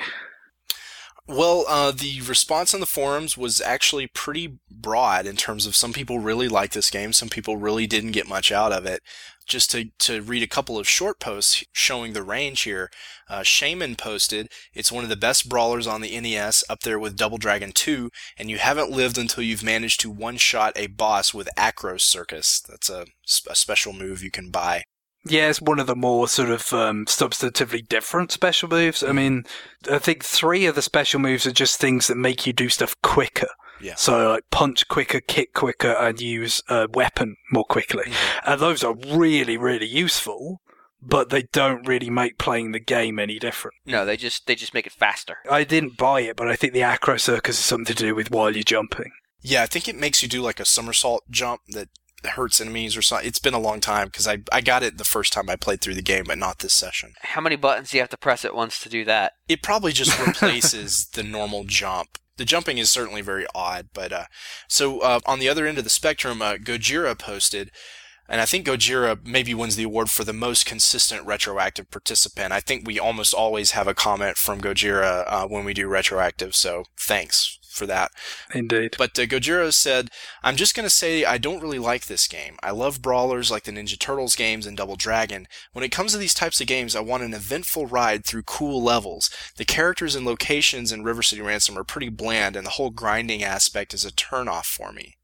Well, uh, the response on the forums was actually pretty broad in terms of some people really liked this game, some people really didn't get much out of it. Just to, to read a couple of short posts showing the range here, uh, Shaman posted, it's one of the best brawlers on the N E S, up there with Double Dragon two, and you haven't lived until you've managed to one-shot a boss with Acro Circus. That's a, a special move you can buy. Yeah, it's one of the more sort of um, substantively different special moves. I mean, I think three of the special moves are just things that make you do stuff quicker. Yeah. So, like, punch quicker, kick quicker, and use a weapon more quickly. Mm-hmm. And those are really, really useful. but they don't really make playing the game any different. No, they just they just make it faster. I didn't buy it, but I think the acro circus is something to do with while you're jumping. Yeah, I think it makes you do like a somersault jump that hurts enemies or something. It's been a long time because I, I got it the first time I played through the game, but not this session. How many buttons do you have to press at once to do that? It probably just replaces the normal jump. The jumping is certainly very odd, but uh, so uh, on the other end of the spectrum, uh, Gojira posted, and I think Gojira maybe wins the award for the most consistent retroactive participant. I think we almost always have a comment from Gojira uh, when we do retroactive, so thanks for that. Indeed. But uh, Gojira said, I'm just going to say I don't really like this game. I love brawlers like the Ninja Turtles games and Double Dragon. When it comes to these types of games, I want an eventful ride through cool levels. The characters and locations in River City Ransom are pretty bland, and the whole grinding aspect is a turnoff for me.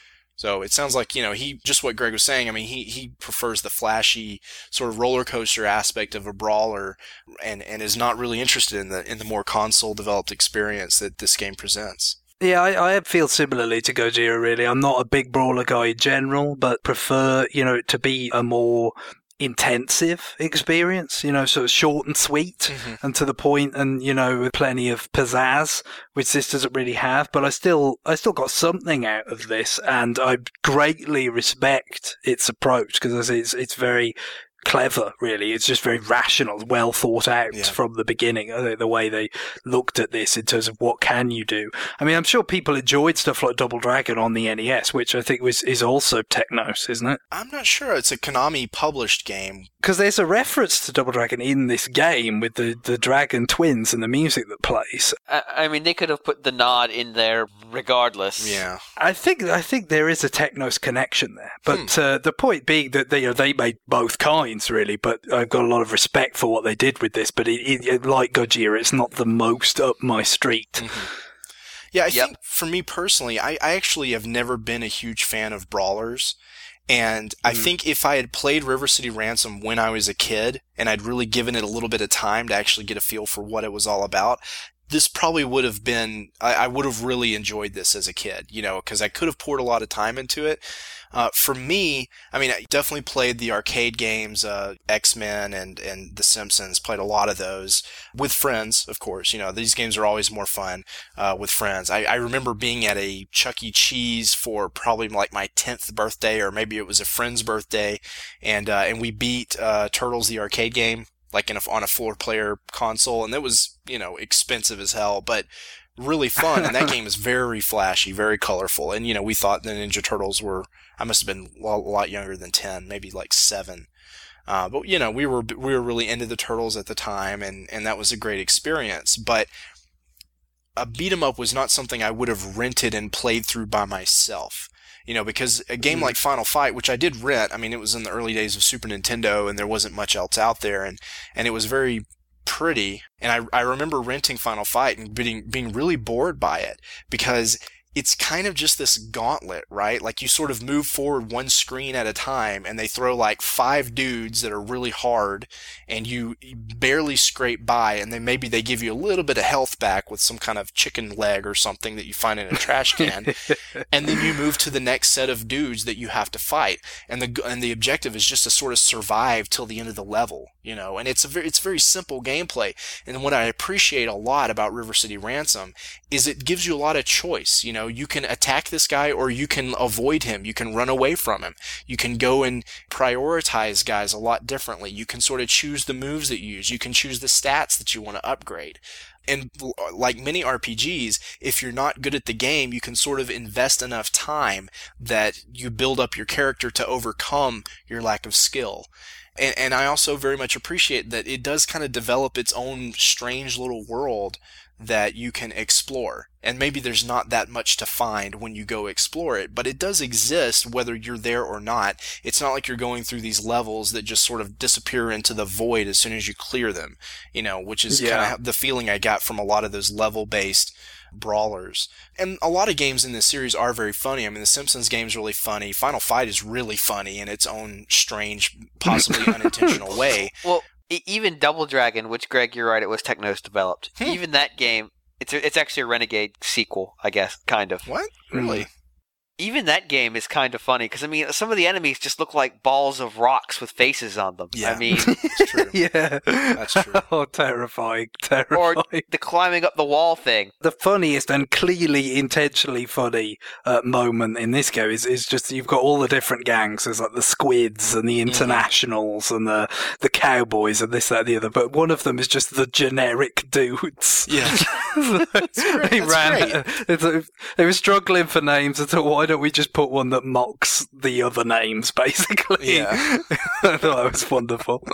So it sounds like, you know, he, just what Greg was saying, I mean, he, he prefers the flashy sort of roller coaster aspect of a brawler and, and is not really interested in the in the more console developed experience that this game presents. Yeah, I, I feel similarly to Gojira, really. I'm not a big brawler guy in general, but prefer, you know, it to be a more intensive experience, you know, sort of short and sweet mm-hmm. and to the point, and, you know, with plenty of pizzazz, which this doesn't really have. But I still, I still got something out of this, and I greatly respect its approach because it's, it's very clever, really. It's just very rational, well thought out yeah. from the beginning. I think the way they looked at this in terms of what can you do. I mean, I'm sure people enjoyed stuff like Double Dragon on the N E S, which I think was is also Technos, isn't it? I'm not sure. It's a Konami published game. Because there's a reference to Double Dragon in this game with the, the dragon twins and the music that plays. I, I mean, they could have put the nod in there regardless. Yeah. I think I think there is a Technos connection there. But hmm. uh, the point being that they, you know, they made both kinds, really. But I've got a lot of respect for what they did with this. But it, it, like Gojira, it's not the most up my street. Mm-hmm. Yeah, I yep. think for me personally, I, I actually have never been a huge fan of brawlers. And mm. I think if I had played River City Ransom when I was a kid, and I'd really given it a little bit of time to actually get a feel for what it was all about, this probably would have been, I, I would have really enjoyed this as a kid, you know, because I could have poured a lot of time into it. Uh, for me, I mean, I definitely played the arcade games, uh, X-Men and, and The Simpsons, played a lot of those with friends, of course. You know, these games are always more fun, uh, with friends. I, I remember being at a Chuck E. Cheese for probably like my tenth birthday, or maybe it was a friend's birthday, and, uh, and we beat, uh, Turtles, the arcade game, like in a, on a four player console, and it was, you know, expensive as hell, but really fun. And that game is very flashy, very colorful. And, you know, we thought the Ninja Turtles were, I must have been a lot younger than ten, maybe like seven. Uh, but, you know, we were, we were really into the Turtles at the time, and, and that was a great experience. But a beat 'em up was not something I would have rented and played through by myself. You know, because a game like Final Fight, which I did rent, I mean, it was in the early days of Super Nintendo, and there wasn't much else out there, and, and it was very pretty. And I, I remember renting Final Fight and being, being really bored by it, because it's kind of just this gauntlet, right? Like, you sort of move forward one screen at a time, and they throw like five dudes that are really hard, and you barely scrape by, and then maybe they give you a little bit of health back with some kind of chicken leg or something that you find in a trash can, and then you move to the next set of dudes that you have to fight, and the and the objective is just to sort of survive till the end of the level, you know. And it's a very, it's very simple gameplay. And what I appreciate a lot about River City Ransom is it gives you a lot of choice, you know. You can attack this guy, or you can avoid him. You can run away from him. You can go and prioritize guys a lot differently. You can sort of choose the moves that you use. You can choose the stats that you want to upgrade. And like many R P Gs, if you're not good at the game, you can sort of invest enough time that you build up your character to overcome your lack of skill. And, and I also very much appreciate that it does kind of develop its own strange little world that you can explore. And maybe there's not that much to find when you go explore it, but it does exist whether you're there or not. It's not like you're going through these levels that just sort of disappear into the void as soon as you clear them, you know, which is yeah. kind of the feeling I got from a lot of those level-based brawlers. And a lot of games in this series are very funny. I mean, the Simpsons game is really funny. Final Fight is really funny in its own strange, possibly unintentional way. Well, even Double Dragon, which, Greg, you're right, it was Technos developed. Hmm. Even that game, it's a, it's actually a Renegade sequel, I guess, kind of. What? Really? Even that game is kind of funny because I mean, some of the enemies just look like balls of rocks with faces on them. Yeah, I mean, it's true. Yeah, that's true. Oh, terrifying, terrifying. Or the climbing up the wall thing. The funniest and clearly intentionally funny uh, moment in this game is, is just you've got all the different gangs. There's like the Squids and the Internationals mm-hmm. and the the Cowboys and this, that, and the other. But one of them is just the generic dudes. Yeah, that's great. He That's ran. great. It's a, they were struggling for names. I thought, why don't we just put one that mocks the other names, basically? Yeah. I thought that was wonderful.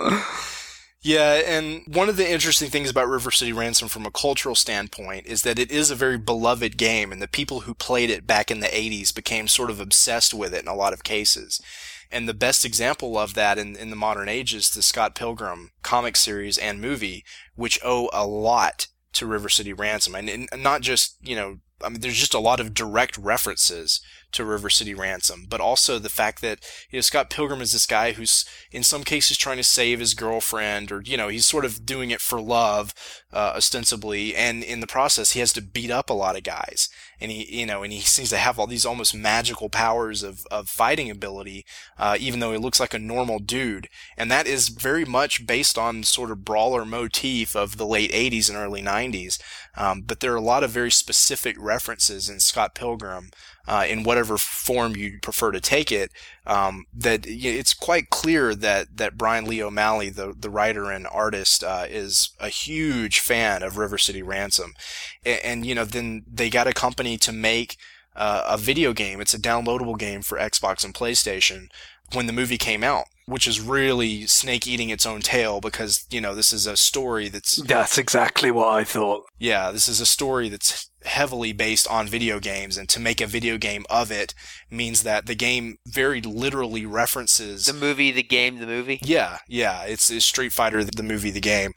Yeah, and one of the interesting things about River City Ransom from a cultural standpoint is that it is a very beloved game, and the people who played it back in the eighties became sort of obsessed with it in a lot of cases. And the best example of that in, in the modern age is the Scott Pilgrim comic series and movie, which owe a lot to River City Ransom. And, and not just, you know, I mean, there's just a lot of direct references to River City Ransom, but also the fact that, you know, Scott Pilgrim is this guy who's in some cases trying to save his girlfriend, or, you know, he's sort of doing it for love, uh, ostensibly, and in the process he has to beat up a lot of guys, and he, you know, and he seems to have all these almost magical powers of, of fighting ability, uh, even though he looks like a normal dude, and that is very much based on sort of brawler motif of the late eighties and early nineties, um, but there are a lot of very specific references in Scott Pilgrim, Uh, in whatever form you prefer to take it, um, that it's quite clear that, that Brian Lee O'Malley, the, the writer and artist, uh, is a huge fan of River City Ransom. And, and you know, then they got a company to make uh, a video game. It's a downloadable game for Xbox and PlayStation when the movie came out, which is really snake eating its own tail because, you know, this is a story that's... That's exactly what I thought. Yeah, this is a story that's heavily based on video games, and to make a video game of it means that the game very literally references... The movie, the game, the movie? Yeah, yeah, it's, it's Street Fighter, the movie, the game.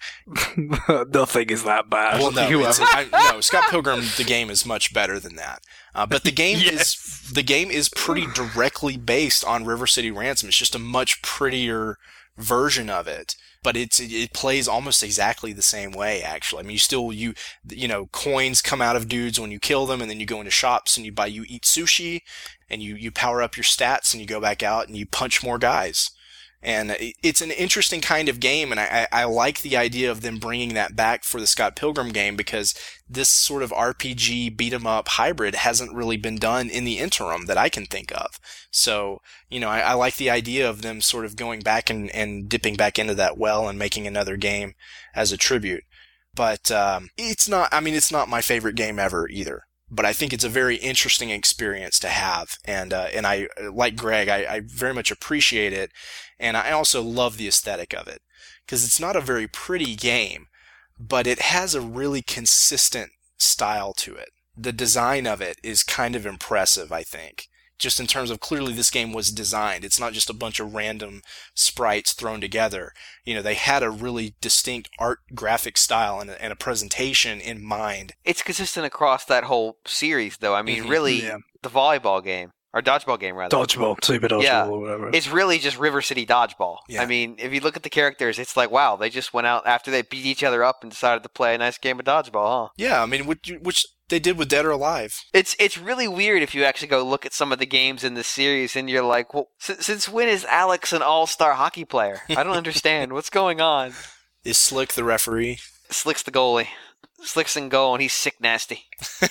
Nothing is that bad. Well, no, it's, I, no, Scott Pilgrim, the game is much better than that. Uh, but the game Yes. is the game is pretty directly based on River City Ransom. It's just a much prettier version of it, but it's it plays almost exactly the same way. Actually, I mean, you still you you know coins come out of dudes when you kill them, and then you go into shops and you buy you eat sushi, and you you power up your stats, and you go back out and you punch more guys. And it's an interesting kind of game, and I, I like the idea of them bringing that back for the Scott Pilgrim game, because this sort of R P G beat-em-up hybrid hasn't really been done in the interim that I can think of. So, you know, I, I like the idea of them sort of going back and, and dipping back into that well and making another game as a tribute. But um, it's not, I mean, it's not my favorite game ever either. But I think it's a very interesting experience to have. And uh, and I, like Greg, I, I very much appreciate it. And I also love the aesthetic of it. Because it's not a very pretty game, but it has a really consistent style to it. The design of it is kind of impressive, I think. Just in terms of clearly this game was designed. It's not just a bunch of random sprites thrown together. You know, they had a really distinct art graphic style and a, and a presentation in mind. It's consistent across that whole series, though. I mean, Mhm. really, Yeah. the volleyball game, or dodgeball game, rather. Dodgeball, Super Dodgeball, Yeah. or whatever. It's really just River City Dodgeball. Yeah. I mean, if you look at the characters, it's like, wow, they just went out after they beat each other up and decided to play a nice game of dodgeball, huh? Yeah, I mean, which, which they did with Dead or Alive. It's it's really weird if you actually go look at some of the games in the series and you're like, well, since, since when is Alex an all-star hockey player? I don't understand. What's going on? Is Slick the referee? Slick's the goalie. Slick's in goal, and he's sick nasty.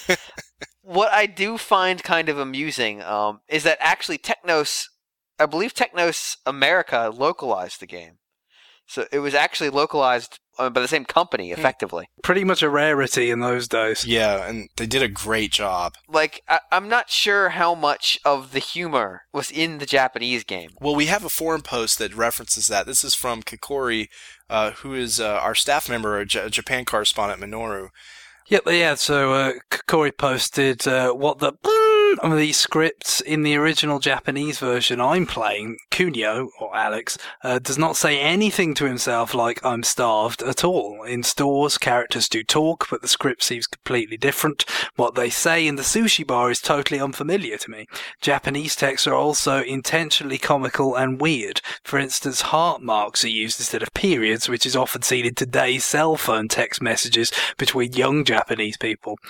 What I do find kind of amusing um, is that actually Technos, I believe Technos America localized the game. So it was actually localized uh, by the same company, effectively. Pretty much a rarity in those days. Yeah, and they did a great job. Like, I- I'm not sure how much of the humor was in the Japanese game. Well, we have a forum post that references that. This is from Kikori, uh, who is uh, our staff member, a J- Japan correspondent, Minoru. Yep, yeah, so uh, Corey posted uh, what the of these scripts in the original Japanese version I'm playing, Kunio, or Alex, uh, does not say anything to himself like I'm starved at all. In stores, characters do talk, but the script seems completely different. What they say in the sushi bar is totally unfamiliar to me. Japanese texts are also intentionally comical and weird. For instance, heart marks are used instead of periods, which is often seen in today's cell phone text messages between young Japanese people.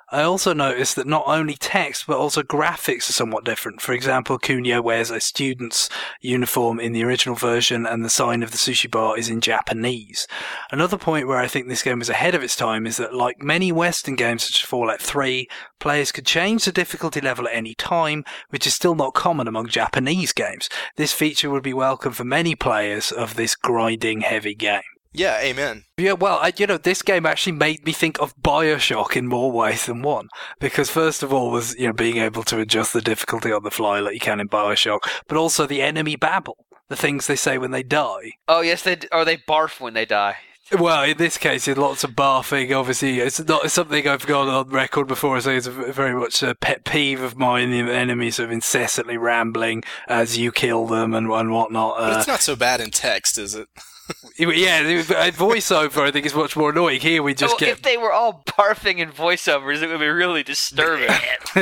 I also noticed that not only text but also graphics are somewhat different. For example, Kunio wears a student's uniform in the original version and the sign of the sushi bar is in Japanese. Another point where I think this game is ahead of its time is that, like many Western games such as Fallout three, players could change the difficulty level at any time, which is still not common among Japanese games. This feature would be welcome for many players of this grinding heavy game. Yeah, amen. Yeah, well, I, you know, this game actually made me think of BioShock in more ways than one. Because first of all was, you know, being able to adjust the difficulty on the fly like you can in BioShock, but also the enemy babble, the things they say when they die. Oh, yes, they d- or they barf when they die. Well, in this case, it's lots of barfing. Obviously, it's not it's something I've gone on record before. I say it's a, very much a pet peeve of mine. The enemies of incessantly rambling as you kill them and, and whatnot. But it's not so bad in text, is it? Yeah, voiceover I think is much more annoying. Here we just oh, get... If they were all barfing in voiceovers, it would be really disturbing.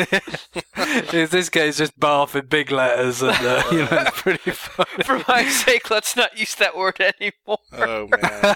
In this case, just barf in big letters, and uh, you know, it's pretty fun. For my sake, let's not use that word anymore. Oh,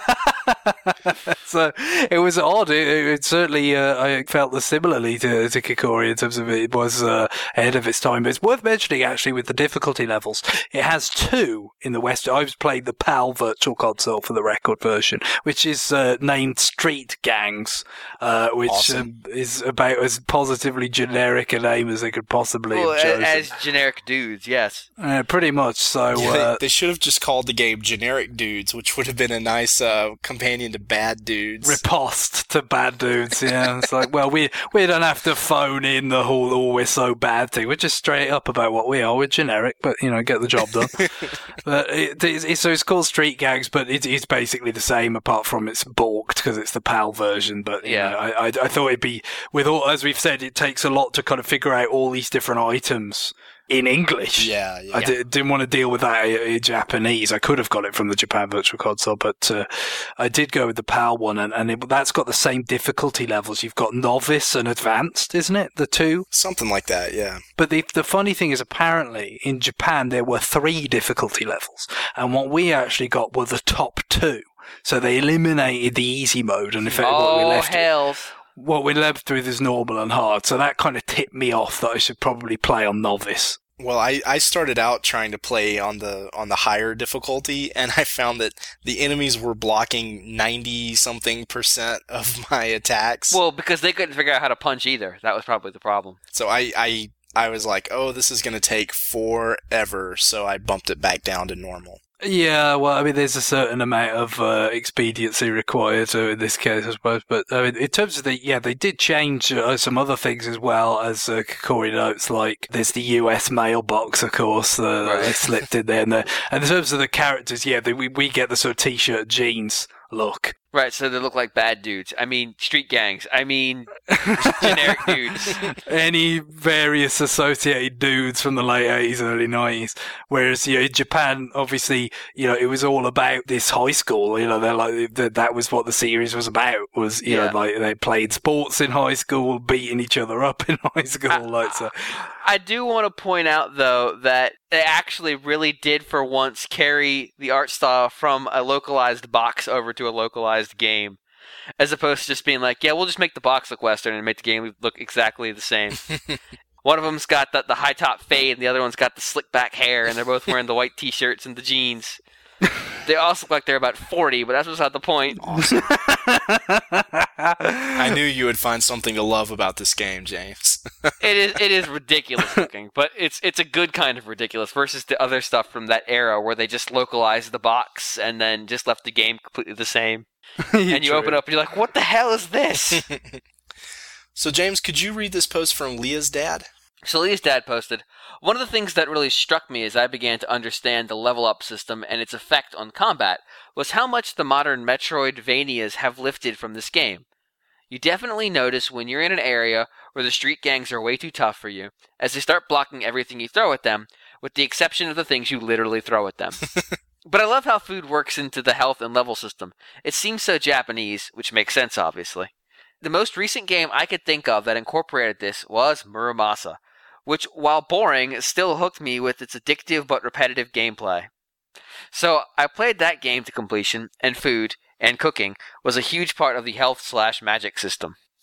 man. So, it was odd. It, it certainly, uh, I felt this similarly to, to Kikori in terms of it was uh, ahead of its time. But it's worth mentioning, actually, with the difficulty levels. It has two in the West. I was playing the PAL Virtual Console for the record version, which is uh, named Street Gangs, uh, which awesome. um, is about as positively generic a name as they could possibly well, have chosen. As generic dudes, yes. Uh, pretty much so. Yeah, uh, they, they should have just called the game Generic Dudes, which would have been a nice uh, companion to Bad Dudes. Riposte to Bad Dudes, yeah. It's like, well, we we don't have to phone in the whole "oh, we're so bad" thing. We're just straight up about what we are. We're generic, but, you know, get the job done. But it, it, so it's called Street Gangs, but it, it's basically the same apart from it's balked because it's the PAL version. But you yeah, know, I, I I thought it'd be, with all, as we've said, it takes a lot to kind of figure out all these different items in English. Yeah, yeah. I d- didn't want to deal with that in Japanese. I could have got it from the Japan Virtual Console, but uh, I did go with the PAL one, and, and it, that's got the same difficulty levels. You've got novice and advanced, isn't it? The two? Something like that, yeah. But the the funny thing is, apparently, in Japan, there were three difficulty levels, and what we actually got were the top two. So they eliminated the easy mode, and in fact, oh, what we left hells. what we left with is normal and hard. So that kind of tipped me off that I should probably play on novice. Well, I, I started out trying to play on the on the higher difficulty, and I found that the enemies were blocking ninety something percent of my attacks. Well, because they couldn't figure out how to punch either. That was probably the problem. So I I, I was like, oh, this is going to take forever, so I bumped it back down to normal. Yeah, well, I mean, there's a certain amount of uh, expediency required so in this case, I suppose. But I mean, in terms of the, yeah, they did change uh, some other things as well, as uh, Kikori notes, like there's the U S mailbox, of course, uh, Right. that slipped in there. And, the, and in terms of the characters, yeah, they, we, we get the sort of t-shirt jeans look. Right, so they look like bad dudes. I mean, street gangs. I mean, generic dudes. Any various associated dudes from the late eighties, early nineties. Whereas, you know, in Japan, obviously, you know, it was all about this high school. You know, they're like, that, that was what the series was about, was, you Yeah. know, like they played sports in high school, beating each other up in high school. I, like so. I do want to point out, though, that they actually really did for once carry the art style from a localized box over to a localized game, as opposed to just being like, yeah, we'll just make the box look Western and make the game look exactly the same. One of them's got the, the high top fade, and the other one's got the slick back hair, and they're both wearing the white t-shirts and the jeans. They also look like they're about forty, but that's what's not the point. Awesome. I knew you would find something to love about this game, James. It is it is ridiculous looking, but it's it's a good kind of ridiculous versus the other stuff from that era where they just localized the box and then just left the game completely the same. And you True. open up and you're like, what the hell is this? So, James, could you read this post from Leah's dad? So Lee's dad posted, one of the things that really struck me as I began to understand the level up system and its effect on combat was how much the modern Metroidvanias have lifted from this game. You definitely notice when you're in an area where the street gangs are way too tough for you, as they start blocking everything you throw at them, with the exception of the things you literally throw at them. But I love how food works into the health and level system. It seems so Japanese, which makes sense obviously. The most recent game I could think of that incorporated this was Muramasa, which, while boring, still hooked me with its addictive but repetitive gameplay. So I played that game to completion, and food, and cooking, was a huge part of the health slash magic system.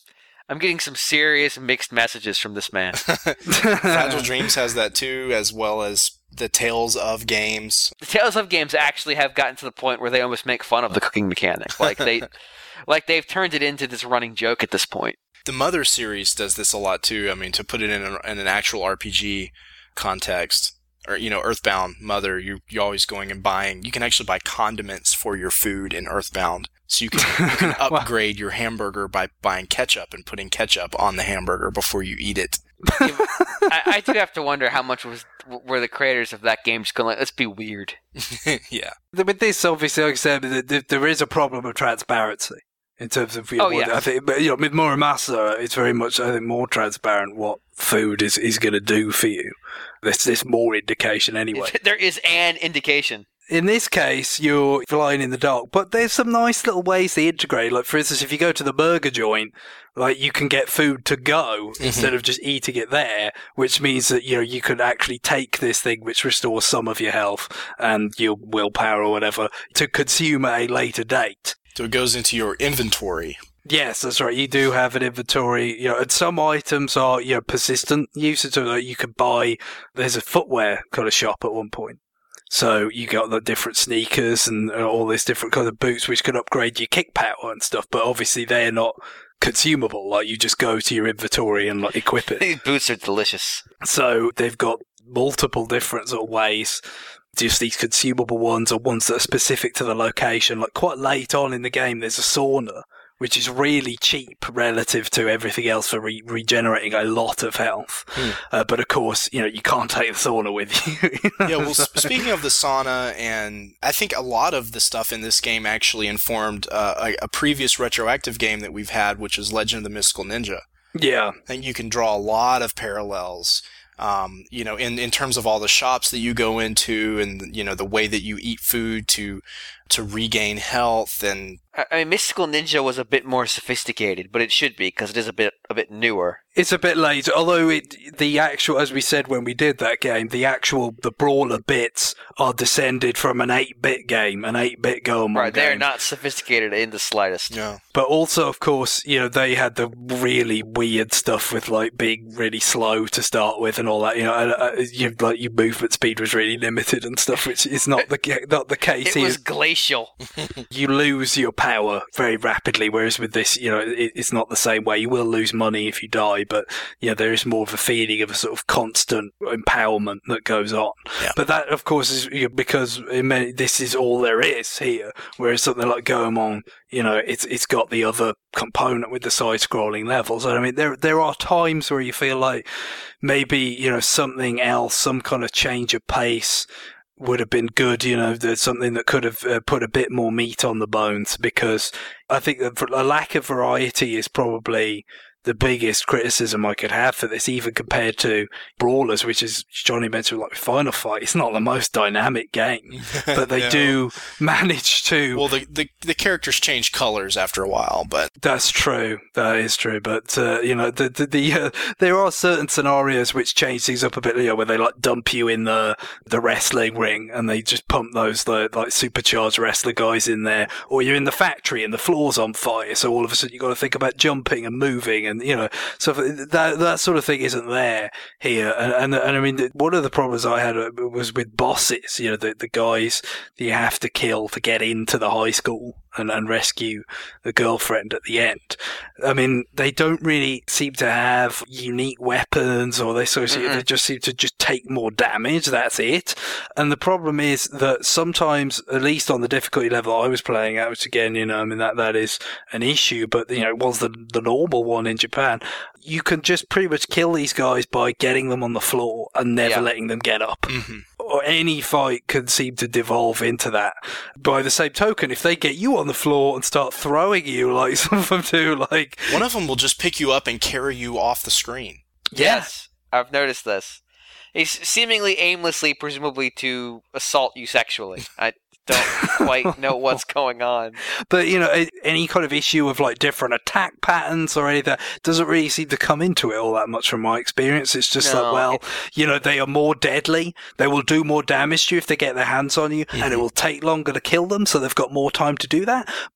I'm getting some serious mixed messages from this man. Fragile Dreams has that too, as well as the Tales of games. The Tales of games actually have gotten to the point where they almost make fun of the cooking mechanic. Like they, like they've turned it into this running joke at this point. The Mother series does this a lot too. I mean, to put it in, a, in an actual R P G context, or you know, Earthbound Mother, you you're always going and buying. You can actually buy condiments for your food in Earthbound, so you can, you can upgrade your hamburger by buying ketchup and putting ketchup on the hamburger before you eat it. Yeah, I, I do have to wonder how much was were the creators of that game just going like, let's be weird. Yeah. With this, obviously, like I said, there is a problem of transparency in terms of. You know, oh yeah. I think, but you know, with Muramasa, it's very much I think more transparent what food is, is going to do for you. There's this more indication anyway. There is an indication. In this case, you're flying in the dark, but there's some nice little ways they integrate. Like, for instance, if you go to the burger joint, like, you can get food to go mm-hmm. instead of just eating it there, which means that, you know, you could actually take this thing which restores some of your health and your willpower or whatever to consume at a later date. So it goes into your inventory. Yes, that's right. You do have an inventory, you know, and some items are, you know, persistent usage of that you can buy. There's a footwear kind of shop at one point. So you got the different sneakers and all these different kind of boots which can upgrade your kick power and stuff, but obviously they're not consumable. Like, you just go to your inventory and like equip it. These boots are delicious. So they've got multiple different sort of ways. Just these consumable ones or ones that are specific to the location. Like, quite late on in the game, there's a sauna, which is really cheap relative to everything else for re- regenerating a lot of health. Hmm. Uh, but of course, you know, you can't take the sauna with you. Yeah, well, speaking of the sauna, and I think a lot of the stuff in this game actually informed uh, a, a previous retroactive game that we've had, which is Legend of the Mystical Ninja. Yeah. And you can draw a lot of parallels. Um, you know, in, in terms of all the shops that you go into and, you know, the way that you eat food to to regain health. And I mean, Mystical Ninja was a bit more sophisticated, but it should be because it is a bit a bit newer. It's a bit late, although it the actual, as we said when we did that game, the actual the brawler bits are descended from an eight-bit game, an eight-bit Goemon right, game. They're not sophisticated in the slightest. Yeah. But also, of course, you know, they had the really weird stuff with like being really slow to start with and all that. You know, uh, you, like your movement speed was really limited and stuff, which is not the not the case it here. It was glacial. You lose your power very rapidly, whereas with this, you know, it, it's not the same way. You will lose money if you die, but yeah, there is more of a feeling of a sort of constant empowerment that goes on. Yeah. But that, of course, is you know, because in many, this is all there is here. Whereas something like Goemon, you know, it's it's got the other component with the side-scrolling levels. And I mean, there there are times where you feel like maybe, you know, something else, some kind of change of pace would have been good, you know, there's something that could have uh, put a bit more meat on the bones, because I think that a lack of variety is probably the biggest criticism I could have for this, even compared to Brawlers, which is, Johnny mentioned, like Final Fight. It's not the most dynamic game, but they No. do manage to. Well, the, the the characters change colors after a while, but That's true. That is true. But, uh, you know, the, the, the uh, there are certain scenarios which change things up a bit, you know, where they like dump you in the, the wrestling ring and they just pump those, the, like, supercharged wrestler guys in there. Or you're in the factory and the floor's on fire. So all of a sudden you've got to think about jumping and moving and, you know, so that, that sort of thing isn't there here. And, and, and I mean, one of the problems I had was with bosses, you know, the, the guys that you have to kill to get into the high school and, and rescue the girlfriend at the end. I mean, they don't really seem to have unique weapons, or they sort of, they just seem to just take more damage. That's it. And the problem is that sometimes, at least on the difficulty level I was playing at, which again, you know, I mean, that, that is an issue, but, you know, it was the, the normal one in Japan. You can just pretty much kill these guys by getting them on the floor and never Yeah. letting them get up. mm-hmm. Or any fight can seem to devolve into that. By the same token, if they get you on the floor and start throwing you like some of them do, like... one of them will just pick you up and carry you off the screen. Yes, I've noticed this. He's seemingly aimlessly, presumably to assault you sexually. I don't quite know what's going on. But, you know, any kind of issue of, like, different attack patterns or anything doesn't really seem to come into it all that much from my experience. It's just No, like, well, it- you know, they are more deadly. They will do more damage to you if they get their hands on you, mm-hmm. and it will take longer to kill them, so they've got more time to do that. But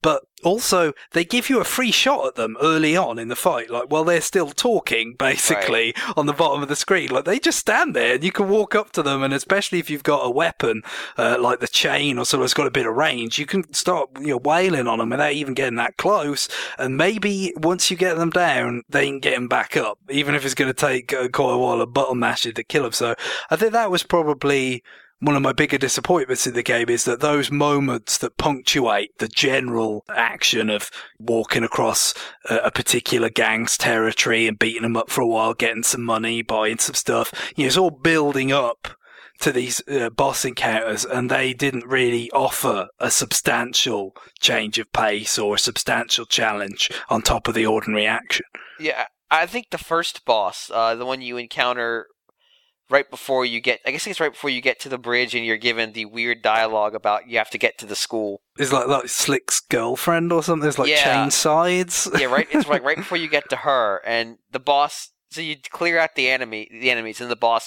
Also, they give you a free shot at them early on in the fight, like while they're still talking, basically, right. on the bottom of the screen. Like, they just stand there and you can walk up to them, and especially if you've got a weapon, uh, like the chain or something that's got a bit of range, you can start, you know, wailing on them without even getting that close. And maybe once you get them down, they can get them back up, even if it's going to take uh, quite a while of button mashing to kill them. So I think that was probably one of my bigger disappointments in the game, is that those moments that punctuate the general action of walking across a, a particular gang's territory and beating them up for a while, getting some money, buying some stuff, you know, it's all building up to these uh, boss encounters, and they didn't really offer a substantial change of pace or a substantial challenge on top of the ordinary action. Yeah, I think the first boss, uh, the one you encounter right before you get, I guess it's right before you get to the bridge and you're given the weird dialogue about you have to get to the school. It's like, like Slick's girlfriend or something. It's like yeah. chain sides. Yeah, right. It's like right before you get to her, and the boss. So you clear out the enemy, the enemies, and the boss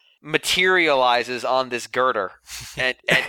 materializes on this girder and, and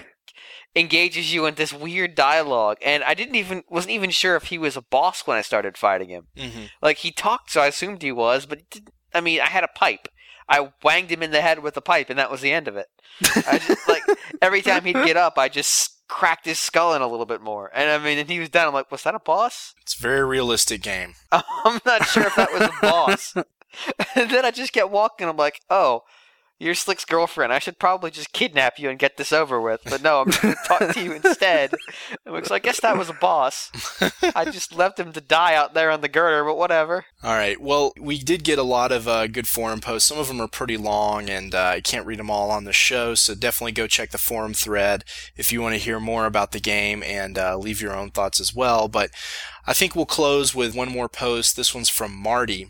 engages you in this weird dialogue. And I didn't even wasn't even sure if he was a boss when I started fighting him. Mm-hmm. Like, he talked, so I assumed he was, but it didn't, I mean, I had a pipe. I wanged him in the head with a pipe, and that was the end of it. I just, like, every time he'd get up, I just cracked his skull in a little bit more. And I mean, and he was done. I'm like, was that a boss? It's a very realistic game. I'm not sure if that was a boss. And then I just kept walking. I'm like, oh, you're Slick's girlfriend. I should probably just kidnap you and get this over with. But no, I'm just going to talk to you instead. So I guess that was a boss. I just left him to die out there on the girder, but whatever. All right. Well, we did get a lot of uh, good forum posts. Some of them are pretty long, and uh, I can't read them all on the show. So definitely go check the forum thread if you want to hear more about the game and uh, leave your own thoughts as well. But I think we'll close with one more post. This one's from Marty.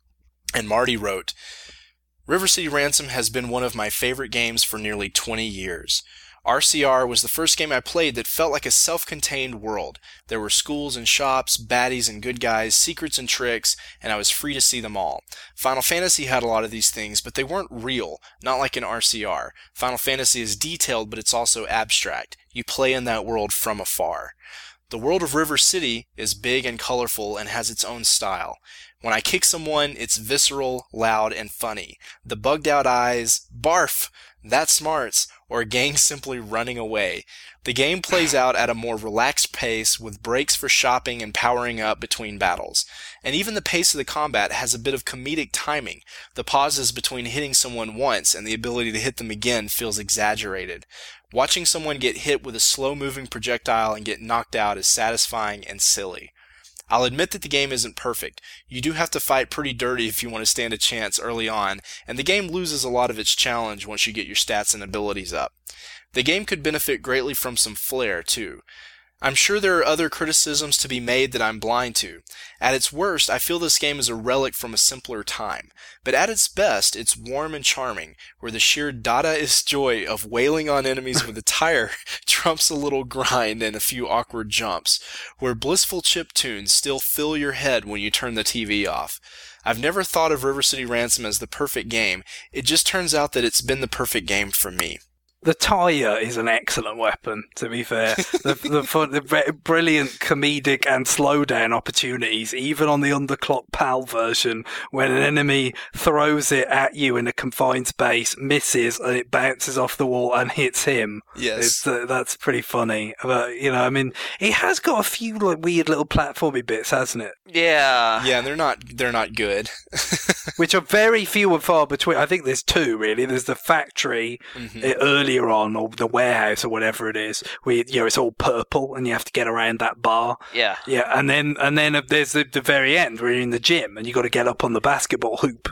And Marty wrote, River City Ransom has been one of my favorite games for nearly twenty years. R C R was the first game I played that felt like a self-contained world. There were schools and shops, baddies and good guys, secrets and tricks, and I was free to see them all. Final Fantasy had a lot of these things, but they weren't real, not like in R C R. Final Fantasy is detailed, but it's also abstract. You play in that world from afar. The world of River City is big and colorful and has its own style. When I kick someone, it's visceral, loud, and funny. The bugged-out eyes, barf, that smarts, or a gang simply running away. The game plays out at a more relaxed pace with breaks for shopping and powering up between battles. And even the pace of the combat has a bit of comedic timing. The pauses between hitting someone once and the ability to hit them again feels exaggerated. Watching someone get hit with a slow-moving projectile and get knocked out is satisfying and silly. I'll admit that the game isn't perfect. You do have to fight pretty dirty if you want to stand a chance early on, and the game loses a lot of its challenge once you get your stats and abilities up. The game could benefit greatly from some flair, too. I'm sure there are other criticisms to be made that I'm blind to. At its worst, I feel this game is a relic from a simpler time. But at its best, it's warm and charming, where the sheer Dadaist joy of wailing on enemies with a tire trumps a little grind and a few awkward jumps, where blissful chiptunes still fill your head when you turn the T V off. I've never thought of River City Ransom as the perfect game. It just turns out that it's been the perfect game for me. The tire is an excellent weapon, to be fair. the, the, fun, the brilliant comedic and slowdown opportunities, even on the underclock PAL version, when an enemy throws it at you in a confined space, misses, and it bounces off the wall and hits him. Yes. It's, uh, that's pretty funny. But, you know, I mean, it has got a few like weird little platformy bits, hasn't it? Yeah. Yeah, and they're not, they're not good. Which are very few and far between. I think there's two, really. There's the factory mm-hmm. earlier on, or the warehouse, or whatever it is, where, you know, it's all purple and you have to get around that bar. Yeah. Yeah, and then and then there's the, the very end where you're in the gym and you got to get up on the basketball hoop.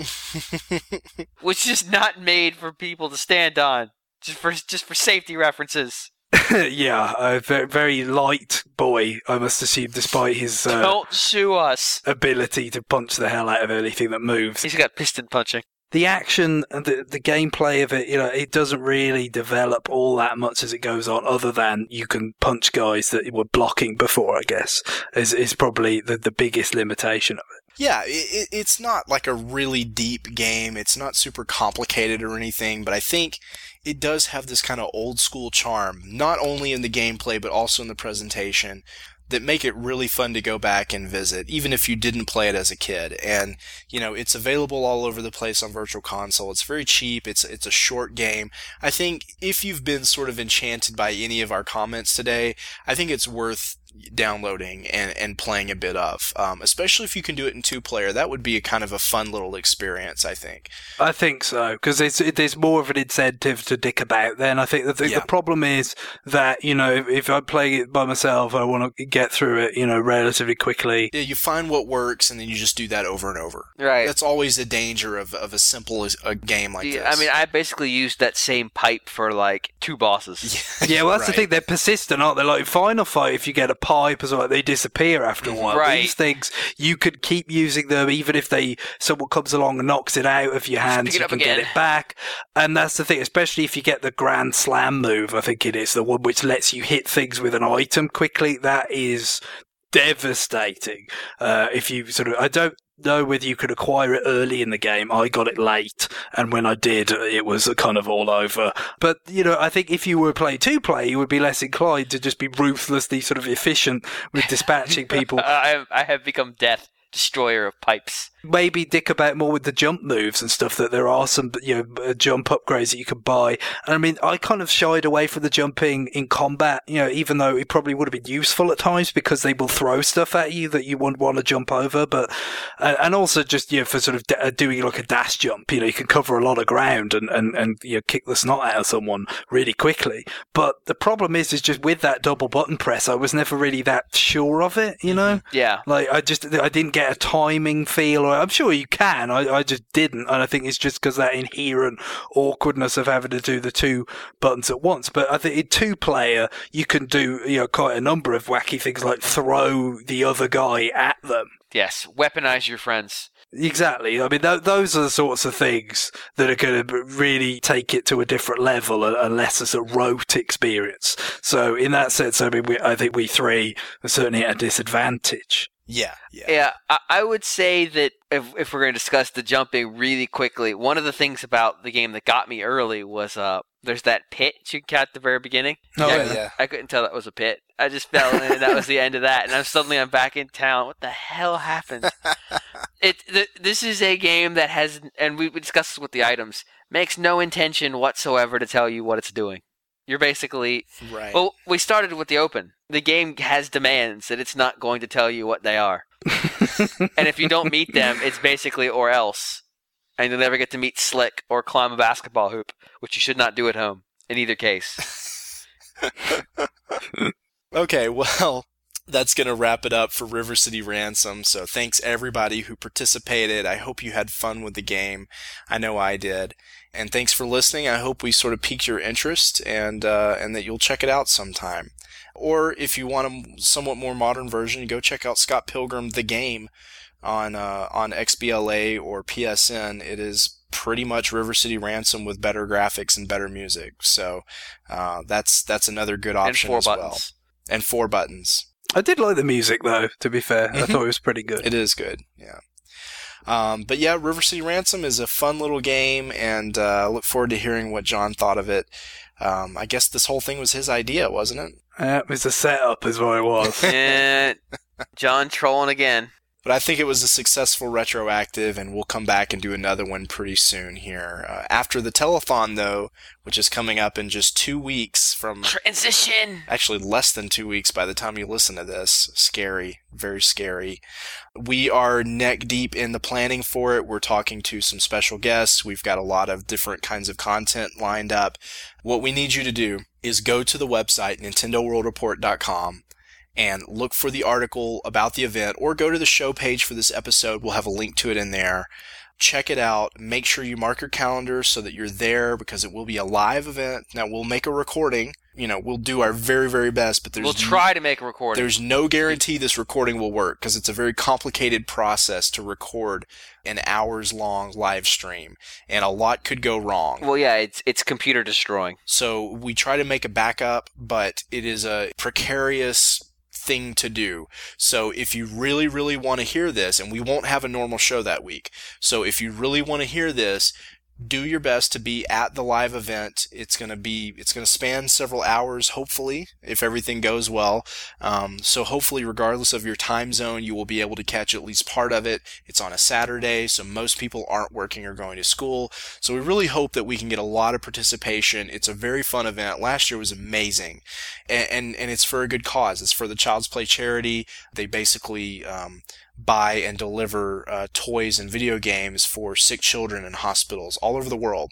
Which is not made for people to stand on, just for just for safety references. Yeah, a very, very light boy, I must assume, despite his uh, Don't sue us. ability to punch the hell out of anything that moves. He's got piston punching. The action and the, the gameplay of it, you know, it doesn't really develop all that much as it goes on, other than you can punch guys that were blocking before, I guess, is, is probably the, the biggest limitation of it. Yeah, it, it's not like a really deep game. It's not super complicated or anything, but I think it does have this kind of old school charm, not only in the gameplay, but also in the presentation. that make it really fun to go back and visit, even if you didn't play it as a kid. And, you know, it's available all over the place on Virtual Console. It's very cheap. It's, it's a short game. I think if you've been sort of enchanted by any of our comments today, I think it's worth downloading and, and playing a bit of, um, especially if you can do it in two player. That would be a kind of a fun little experience, I think. I think so, because there's, there's more of an incentive to dick about then. I think that the, Yeah. the problem is that, you know, if, if I play it by myself, I want to get through it, you know, relatively quickly. Yeah, you find what works and then you just do that over and over. Right. That's always the danger of, of a simple as a game like Yeah, this. I mean, I basically used that same pipe for like two bosses. Yeah, well, that's the Right. thing. They're persistent, aren't they? Like in Final Fight, if you get a pipe or something, they disappear after a while. Right. These things, you could keep using them even if they someone comes along and knocks it out of your hands. pick it You up can again. get it back, and that's the thing. Especially if you get the Grand Slam move, I think it is the one which lets you hit things with an item quickly. That is devastating. Uh, if you sort of, I don't know whether you could acquire it early in the game. I got it late, and when I did, it was kind of all over. But, you know, I think if you were playing two-player, you would be less inclined to just be ruthlessly sort of efficient with dispatching people. I have, I have become death, destroyer of pipes. Maybe dick about more with the jump moves and stuff, that there are some, you know, uh, jump upgrades that you can buy. And I mean, I kind of shied away from the jumping in combat, you know, even though it probably would have been useful at times because they will throw stuff at you that you wouldn't want to jump over. But, uh, and also just, you know, for sort of d- uh, doing like a dash jump, you know, you can cover a lot of ground and, and, and, you know, kick the snot out of someone really quickly. But the problem is, is just with that double button press, I was never really that sure of it, you know? Yeah. Like, I just, I didn't get a timing feel, or I'm sure you can, I, I just didn't, and I think it's just because that inherent awkwardness of having to do the two buttons at once. But I think in two player, you can do, you know, quite a number of wacky things, like throw the other guy at them. Yes. Weaponize your friends. Exactly. I mean, th- those are the sorts of things that are going to really take it to a different level, unless it's a rote experience. So in that sense, I mean, we, I think we three are certainly at a disadvantage. Yeah, yeah. Yeah, I, I would say that if if we're going to discuss the jumping really quickly, one of the things about the game that got me early was uh, there's that pit you can catch at the very beginning. Oh, yeah, yeah. yeah. I couldn't tell that was a pit. I just fell in, and that was the end of that. And I'm suddenly I'm back in town. What the hell happened? it th- this is a game that has, and we, we discussed this with the items, makes no intention whatsoever to tell you what it's doing. You're basically Right. well. We started with the open. The game has demands that it's not going to tell you what they are, and if you don't meet them, it's basically or else, and you'll never get to meet Slick or climb a basketball hoop, which you should not do at home in either case. Okay, well, that's going to wrap it up for River City Ransom. So thanks everybody who participated. I hope you had fun with the game. I know I did. And thanks for listening. I hope we sort of piqued your interest and uh, and that you'll check it out sometime. Or if you want a somewhat more modern version, go check out Scott Pilgrim the Game on uh, on X B L A or P S N. It is pretty much River City Ransom with better graphics and better music. So uh, that's that's another good And option four as buttons. well. And four buttons. I did like the music, though, to be fair. I Mhm. thought it was pretty good. It is good, yeah. Um, but yeah, River City Ransom is a fun little game, and uh, I look forward to hearing what John thought of it. Um, I guess this whole thing was his idea, wasn't it? Uh, it was a setup, is what it was. And John trolling again. But I think it was a successful retroactive, and we'll come back and do another one pretty soon here. Uh, after the telethon, though, which is coming up in just two weeks from... Transition! Actually, less than two weeks by the time you listen to this. Scary. Very scary. We are neck deep in the planning for it. We're talking to some special guests. We've got a lot of different kinds of content lined up. What we need you to do is go to the website, Nintendo World Report dot com, and look for the article about the event, or go to the show page for this episode. We'll have a link to it in there. Check it out. Make sure you mark your calendar so that you're there, because it will be a live event. Now, we'll make a recording. You know, we'll do our very, very best, but there's We'll try to make a recording. there's no guarantee this recording will work, because it's a very complicated process to record an hours-long live stream, and a lot could go wrong. Well, yeah, it's it's computer destroying. So we try to make a backup, but it is a precarious thing to do. So if you really, really want to hear this, and we won't have a normal show that week, so if you really want to hear this, do your best to be at the live event. It's going to be, it's going to span several hours, hopefully, if everything goes well. Um, so hopefully, regardless of your time zone, you will be able to catch at least part of it. It's on a Saturday, so most people aren't working or going to school. So we really hope that we can get a lot of participation. It's a very fun event. Last year was amazing. And, and, and it's for a good cause. It's for the Child's Play charity. They basically, um, buy and deliver uh, toys and video games for sick children in hospitals all over the world.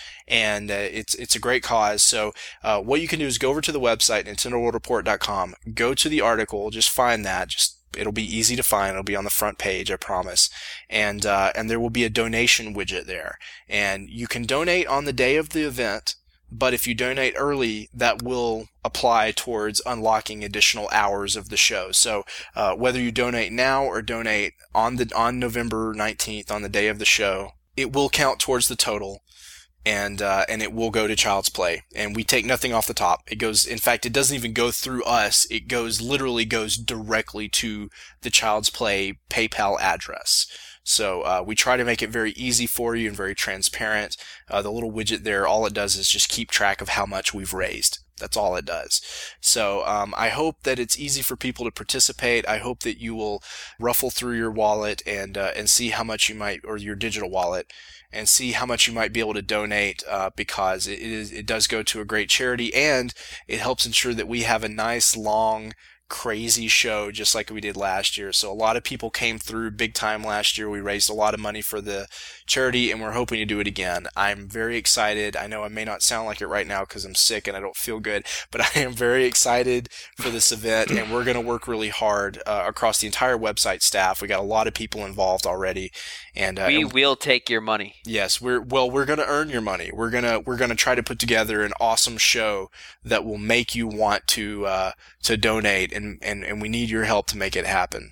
And uh, it's it's a great cause. So uh, what you can do is go over to the website, Nintendo World Report dot com, go to the article, just find that. Just It'll be easy to find. It'll be on the front page, I promise. And uh, and there will be a donation widget there. And you can donate on the day of the event, but if you donate early, that will apply towards unlocking additional hours of the show. So uh, whether you donate now or donate on the on November nineteenth, on the day of the show, it will count towards the total, and uh, and it will go to Child's Play. And we take nothing off the top. It goes, in fact, it doesn't even go through us. It goes literally goes directly to the Child's Play PayPal address. So uh, we try to make it very easy for you and very transparent. Uh, the little widget there, all it does is just keep track of how much we've raised. That's all it does. So um, I hope that it's easy for people to participate. I hope that you will ruffle through your wallet and uh, and see how much you might, or your digital wallet, and see how much you might be able to donate, uh, because it is it does go to a great charity, and it helps ensure that we have a nice long crazy show just like we did last year. So a lot of people came through big time last year. We raised a lot of money for the charity, and we're hoping to do it again. I'm very excited. I know I may not sound like it right now because I'm sick and I don't feel good, but I am very excited for this event, and we're going to work really hard uh, across the entire website staff. We got a lot of people involved already, and uh, we and, will take your money. Yes, we're well. We're going to earn your money. We're gonna we're gonna try to put together an awesome show that will make you want to uh, to donate. And, and, and we need your help to make it happen.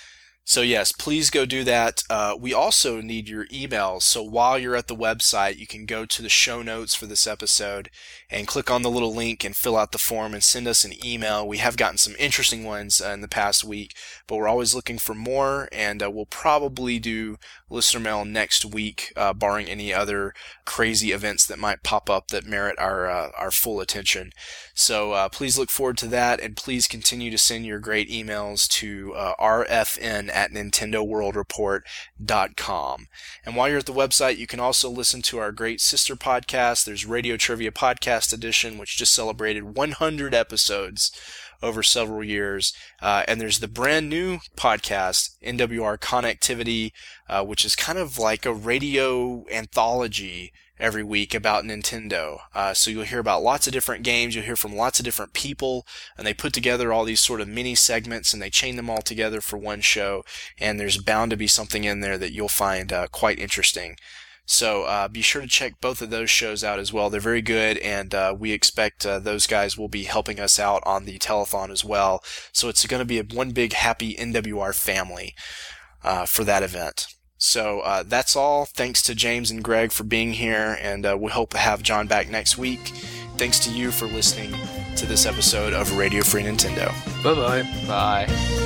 So yes, please go do that. Uh, we also need your emails. So while you're at the website, you can go to the show notes for this episode and click on the little link and fill out the form and send us an email. We have gotten some interesting ones uh, in the past week, but we're always looking for more, and uh, we'll probably do listener mail next week, uh, barring any other crazy events that might pop up that merit our uh, our full attention. So uh, please look forward to that, and please continue to send your great emails to uh, r f n at Nintendo World Report dot com. And while you're at the website, you can also listen to our great sister podcast. There's Radio Trivia Podcast Edition, which just celebrated one hundred episodes over several years. Uh, and there's the brand new podcast, N W R Connectivity, uh, which is kind of like a radio anthology every week about Nintendo. Uh, so you'll hear about lots of different games, you'll hear from lots of different people, and they put together all these sort of mini segments and they chain them all together for one show, and there's bound to be something in there that you'll find uh, quite interesting. So uh, be sure to check both of those shows out as well. They're very good, and uh, we expect uh, those guys will be helping us out on the telethon as well. So it's going to be a one big happy N W R family uh, for that event. So uh, that's all. Thanks to James and Greg for being here, and uh, we hope to have John back next week. Thanks to you for listening to this episode of Radio Free Nintendo. Bye-bye. Bye.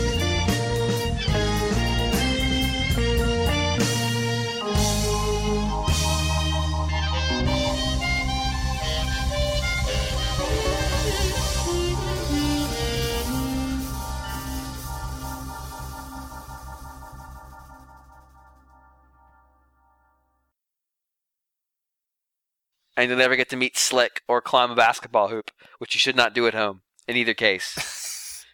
And you'll never get to meet Slick or climb a basketball hoop, which you should not do at home, in either case.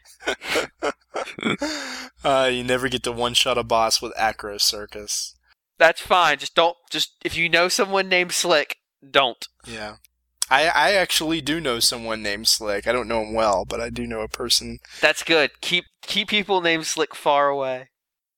uh, you never get to one-shot a boss with Acro Circus. That's fine. Just don't, just, if you know someone named Slick, don't. Yeah. I, I actually do know someone named Slick. I don't know him well, but I do know a person. That's good. Keep, keep people named Slick far away.